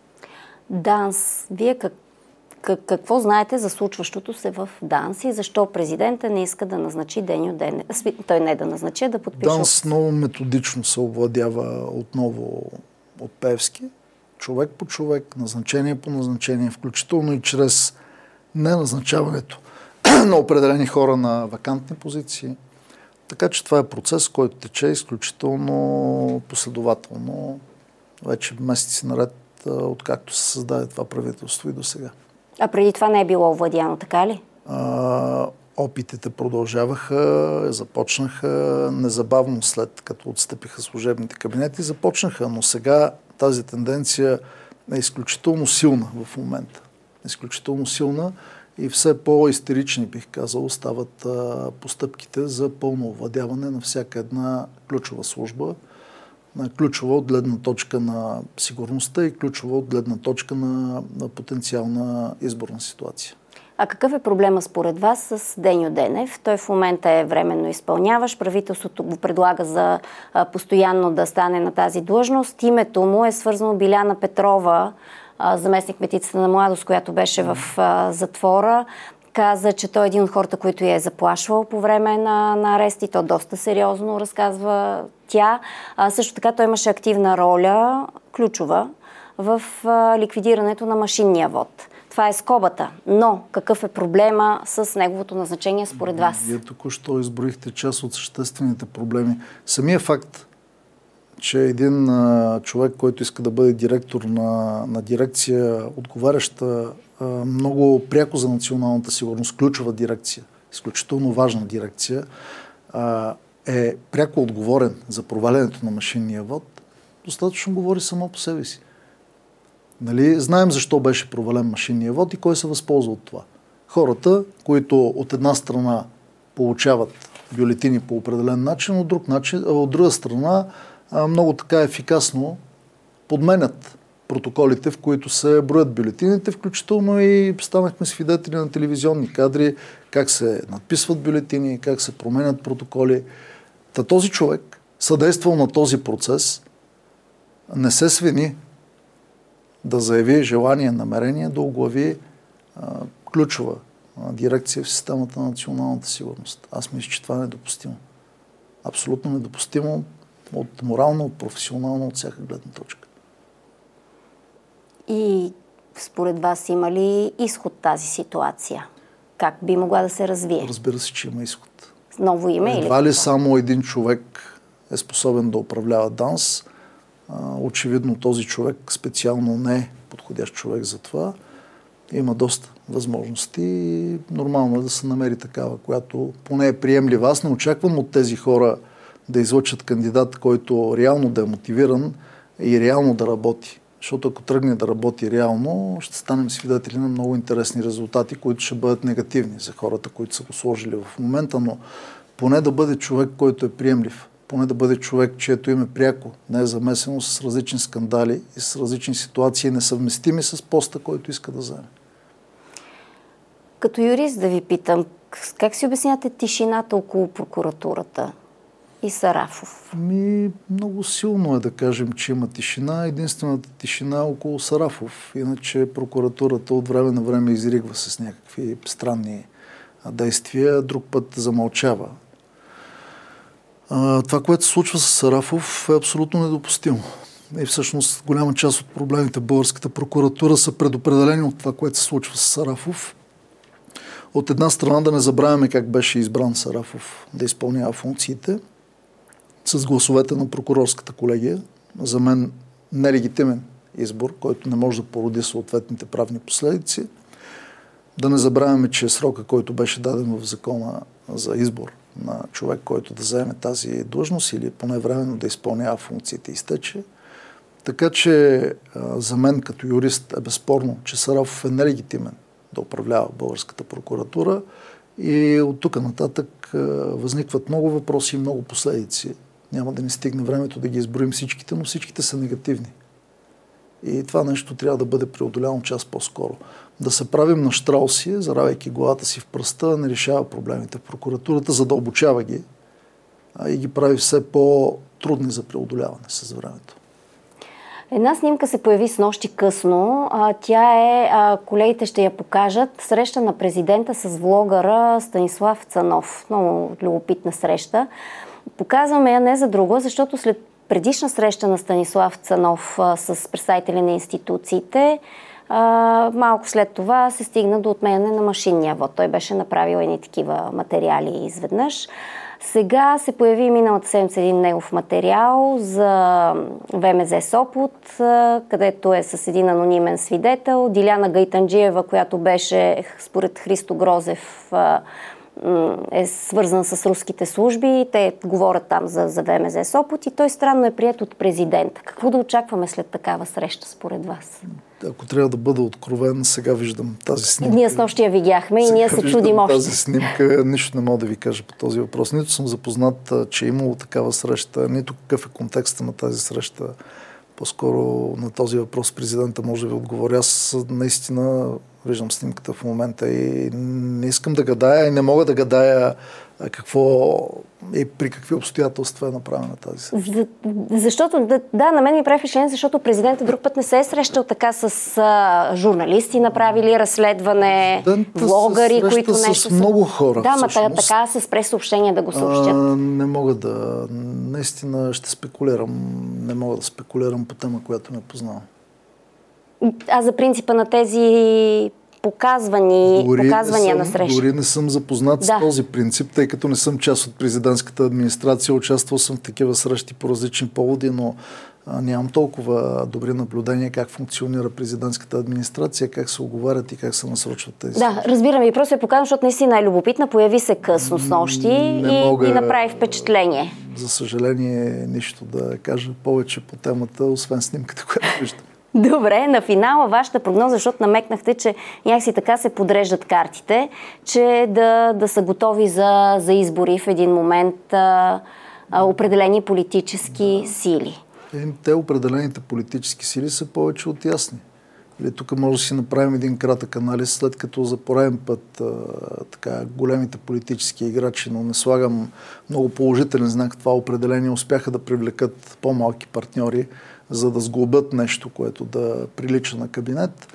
ДАНС, вие какво знаете за случващото се в ДАНС и защо президента не иска да назначи Деньо Денев? Той не да назначи, а да подпише. ДАНС много методично се овладява отново от Пеевски. Човек по човек, назначение по назначение, включително и чрез неназначаването на определени хора на вакантни позиции. Така че това е процес, който тече изключително последователно. Вече месеци наред, откакто се създаде това правителство и до сега. А преди това не е било овладяно, така ли? Опитите продължаваха, започнаха незабавно след като отстъпиха служебните кабинети, започнаха, но сега тази тенденция е изключително силна в момента. Изключително силна и все по-истерични, бих казал, стават постъпките за пълно овладяване на всяка една ключова служба, ключова от гледна точка на сигурността и ключова от гледна точка на потенциална изборна ситуация. А какъв е проблема според вас с Деньо Денев? Той в момента е временно изпълняващ. Правителството го предлага за постоянно да стане на тази длъжност. Името му е свързано Биляна Петрова, заместник метицата на младост, която беше в затвора. Каза, че той е един от хората, които я е заплашвал по време на арест и то доста сериозно, разказва тя. Също така той имаше активна роля, ключова, в ликвидирането на машинния вод. това е скобата. Но какъв е проблема с неговото назначение според вас? Вие току-що изброихте част от съществените проблеми. Самия факт, че един човек, който иска да бъде директор на дирекция, отговаряща много пряко за националната сигурност, ключова дирекция, изключително важна дирекция, е пряко отговорен за провалянето на машинния вод, достатъчно говори само по себе си. Нали? Знаем защо беше провален машинния вод и кой се възползва от това. Хората, които от една страна получават бюлетини по определен начин, от друга страна много така ефикасно подменят протоколите, в които се броят бюлетините, включително и станахме свидетели на телевизионни кадри, как се надписват бюлетини, как се променят протоколи. Този човек, съдействал на този процес, не се свини да заяви желание, намерение да оглави ключова дирекция в системата на националната сигурност. Аз мисля, че това е недопустимо. Абсолютно недопустимо от морална, от професионална, от всяка гледна точка. И според вас има ли изход тази ситуация? Как би могла да се развие? Разбира се, че има изход. Ново име или? Едва ли само един човек е способен да управлява ДАНС. Очевидно този човек специално не е подходящ човек за това. Има доста възможности и нормално е да се намери такава, която поне е приемлива. Аз не очаквам от тези хора да излъчат кандидат, който реално да е мотивиран и реално да работи. Защото ако тръгне да работи реално, ще станем свидетели на много интересни резултати, които ще бъдат негативни за хората, които са го сложили в момента, но поне да бъде човек, който е приемлив. Поне да бъде човек, чието име пряко не е замесено с различни скандали и с различни ситуации, несъвместими с поста, който иска да вземе. Като юрист да ви питам, как си обяснявате тишината около прокуратурата и Сарафов? Много силно е да кажем, че има тишина. Единствената тишина е около Сарафов. Иначе прокуратурата от време на време изригва с някакви странни действия, друг път замълчава. Това, което се случва с Сарафов, е абсолютно недопустимо. И всъщност голяма част от проблемите в българската прокуратура са предопределени от това, което се случва с Сарафов. От една страна да не забравяме как беше избран Сарафов да изпълнява функциите с гласовете на прокурорската колегия. За мен нелегитимен избор, който не може да породи съответните правни последици. Да не забравяме, че срока, който беше даден в закона за избор на човек, който да заеме тази длъжност или поне временно да изпълнява функциите, изтече. Така че за мен като юрист е безспорно, че Сарафов е нелегитимен да управлява българската прокуратура и от тук нататък възникват много въпроси и много последици. Няма да ни стигне времето да ги изброим всичките, но всичките са негативни. И това нещо трябва да бъде преодоляно час по-скоро. Да се правим на щрауси, заравяйки главата си в пръста, не решава проблемите в прокуратурата, задълбочава ги и ги прави все по-трудни за преодоляване с времето. Една снимка се появи снощи късно. Тя е, колегите ще я покажат, среща на президента с влогъра Станислав Цанов. Много любопитна среща. Показваме я не за друго, защото след предишна среща на Станислав Цанов с представители на институциите, малко след това се стигна до отменяне на машинния вод. Той беше направил едни такива материали изведнъж. Сега се появи миналата седмица един негов материал за ВМЗ Сопот, където е с един анонимен свидетел. Диляна Гайтанджиева, която беше според Христо Грозев е свързан с руските служби. Те говорят там за ВМЗ Сопот и той странно е приет от президента. Какво да очакваме след такава среща според вас? Ако трябва да бъда откровен, сега виждам тази снимка. Ние с нощи я видяхме и ние се чудим още. Тази снимка, нищо не мога да ви кажа по този въпрос. Нито съм запознат, че е имало такава среща, нито какъв е контекста на тази среща. По-скоро на този въпрос президента може да ви отговоря. Аз наистина виждам снимката в момента и не искам да гадая и не мога да гадая какво и при какви обстоятелства е направена тази среща. Защото, на мен ми прави впечатление, защото президентът друг път не се е срещал така с журналисти, направили разследване, влогари, които нещо с много хора. Да, така с прес-съобщения да го съобщят. Не мога да... Наистина ще спекулирам. Не мога да спекулирам по тема, която не познавам. А за принципа на тези показвания на среща. Дори не съм запознат с този принцип, тъй като не съм част от президентската администрация. Участвал съм в такива срещи по различни поводи, но нямам толкова добри наблюдения как функционира президентската администрация, как се оговарят и как се насрочват тези срещи. Да, разбирам и просто я показвам, защото наистина е любопитна. Появи се късно с нощи и направи впечатление. За съжаление, нищо да кажа повече по темата, освен снимката, която виждам. Добре, на финала вашата прогноза, защото намекнахте, че някакси така се подреждат картите, че да са готови за избори в един момент определени политически сили. Те определените политически сили са повече от ясни. Тук може да си направим един кратък анализ, след като за пореден път големите политически играчи, но не слагам много положителен знак, това определение успяха да привлекат по-малки партньори, за да сглобят нещо, което да прилича на кабинет.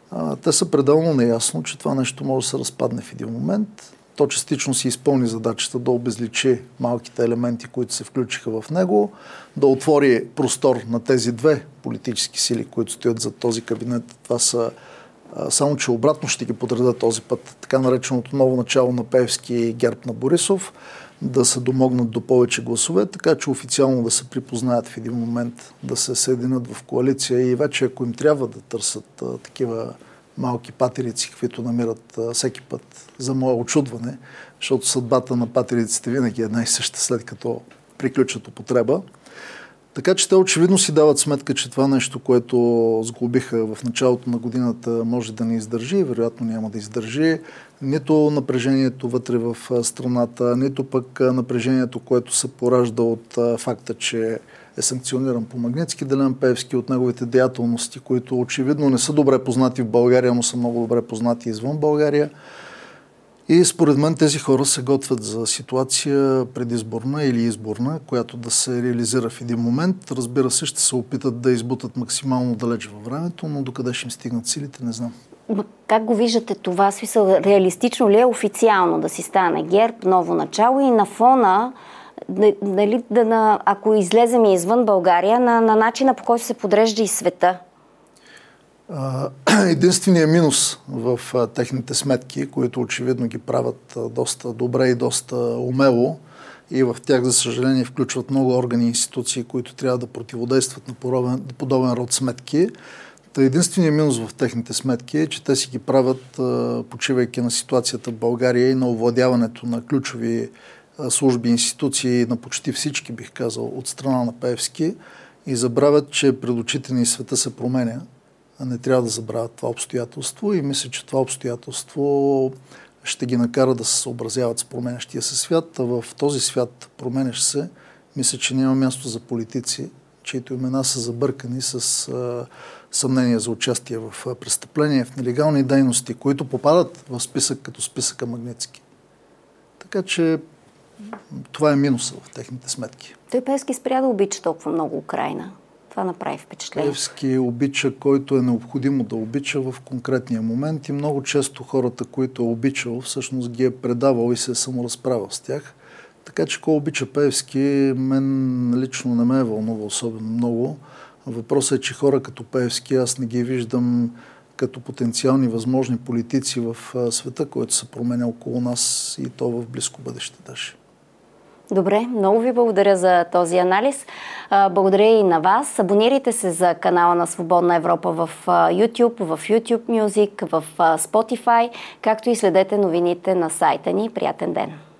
Те са пределно неясно, че това нещо може да се разпадне в един момент. То частично си изпълни задачата да обезличи малките елементи, които се включиха в него, да отвори простор на тези две политически сили, които стоят зад този кабинет. Това са само, че обратно ще ги подреда този път така нареченото ново начало на Пеевски и ГЕРБ на Борисов, да се домогнат до повече гласове, така че официално да се припознаят в един момент, да се съединят в коалиция и вече ако им трябва да търсят такива малки патерици, каквито намират всеки път за мое очудване, защото съдбата на патериците винаги е една и съща, след като приключат употреба. Така че те очевидно си дават сметка, че това нещо, което сглобиха в началото на годината, може да не издържи и вероятно няма да издържи. Нито напрежението вътре в страната, нито пък напрежението, което се поражда от факта, че е санкциониран по Магнитски Делян Пеевски, от неговите деятелности, които очевидно не са добре познати в България, но са много добре познати извън България. И според мен тези хора се готвят за ситуация предизборна или изборна, която да се реализира в един момент. Разбира се, ще се опитат да избутат максимално далеч във времето, но докъде ще им стигнат силите, не знам. Как го виждате това? Смисъл, реалистично ли е официално да си стане ГЕРБ, ново начало и на фона, ако излезем извън България, на начина, по който се подрежда и света? Единственият минус в техните сметки, които очевидно ги правят доста добре и доста умело, и в тях, за съжаление, включват много органи и институции, които трябва да противодействат на подобен род сметки. Единственият минус в техните сметки е, че те си ги правят, почивайки на ситуацията в България и на овладяването на ключови служби и институции, на почти всички, бих казал, от страна на Пеевски, и забравят, че пред очите ни света се променя. Не трябва да забравят това обстоятелство и мисля, че това обстоятелство ще ги накара да се съобразяват с променящия се свят. А в този свят, променящ се, мисля, че няма място за политици, чието имена са забъркани с съмнения за участие в престъпления, в нелегални дейности, които попадат в списък като списъка Магнитски. Така че това е минуса в техните сметки. Той Пеевски спря да обича толкова много Украйна. Това направи впечатление. Пеевски обича, който е необходимо да обича в конкретния момент и много често хората, които е обичал, всъщност ги е предавал и се е саморазправил с тях. Така че кой обича Пеевски, мен лично не ме е вълнува особено много. Въпросът е, че хора като Пеевски аз не ги виждам като потенциални възможни политици в света, който се променя около нас и то в близко бъдеще даже. Добре, много ви благодаря за този анализ. Благодаря и на вас. Абонирайте се за канала на Свободна Европа в YouTube, в YouTube Music, в Spotify, както и следете новините на сайта ни. Приятен ден!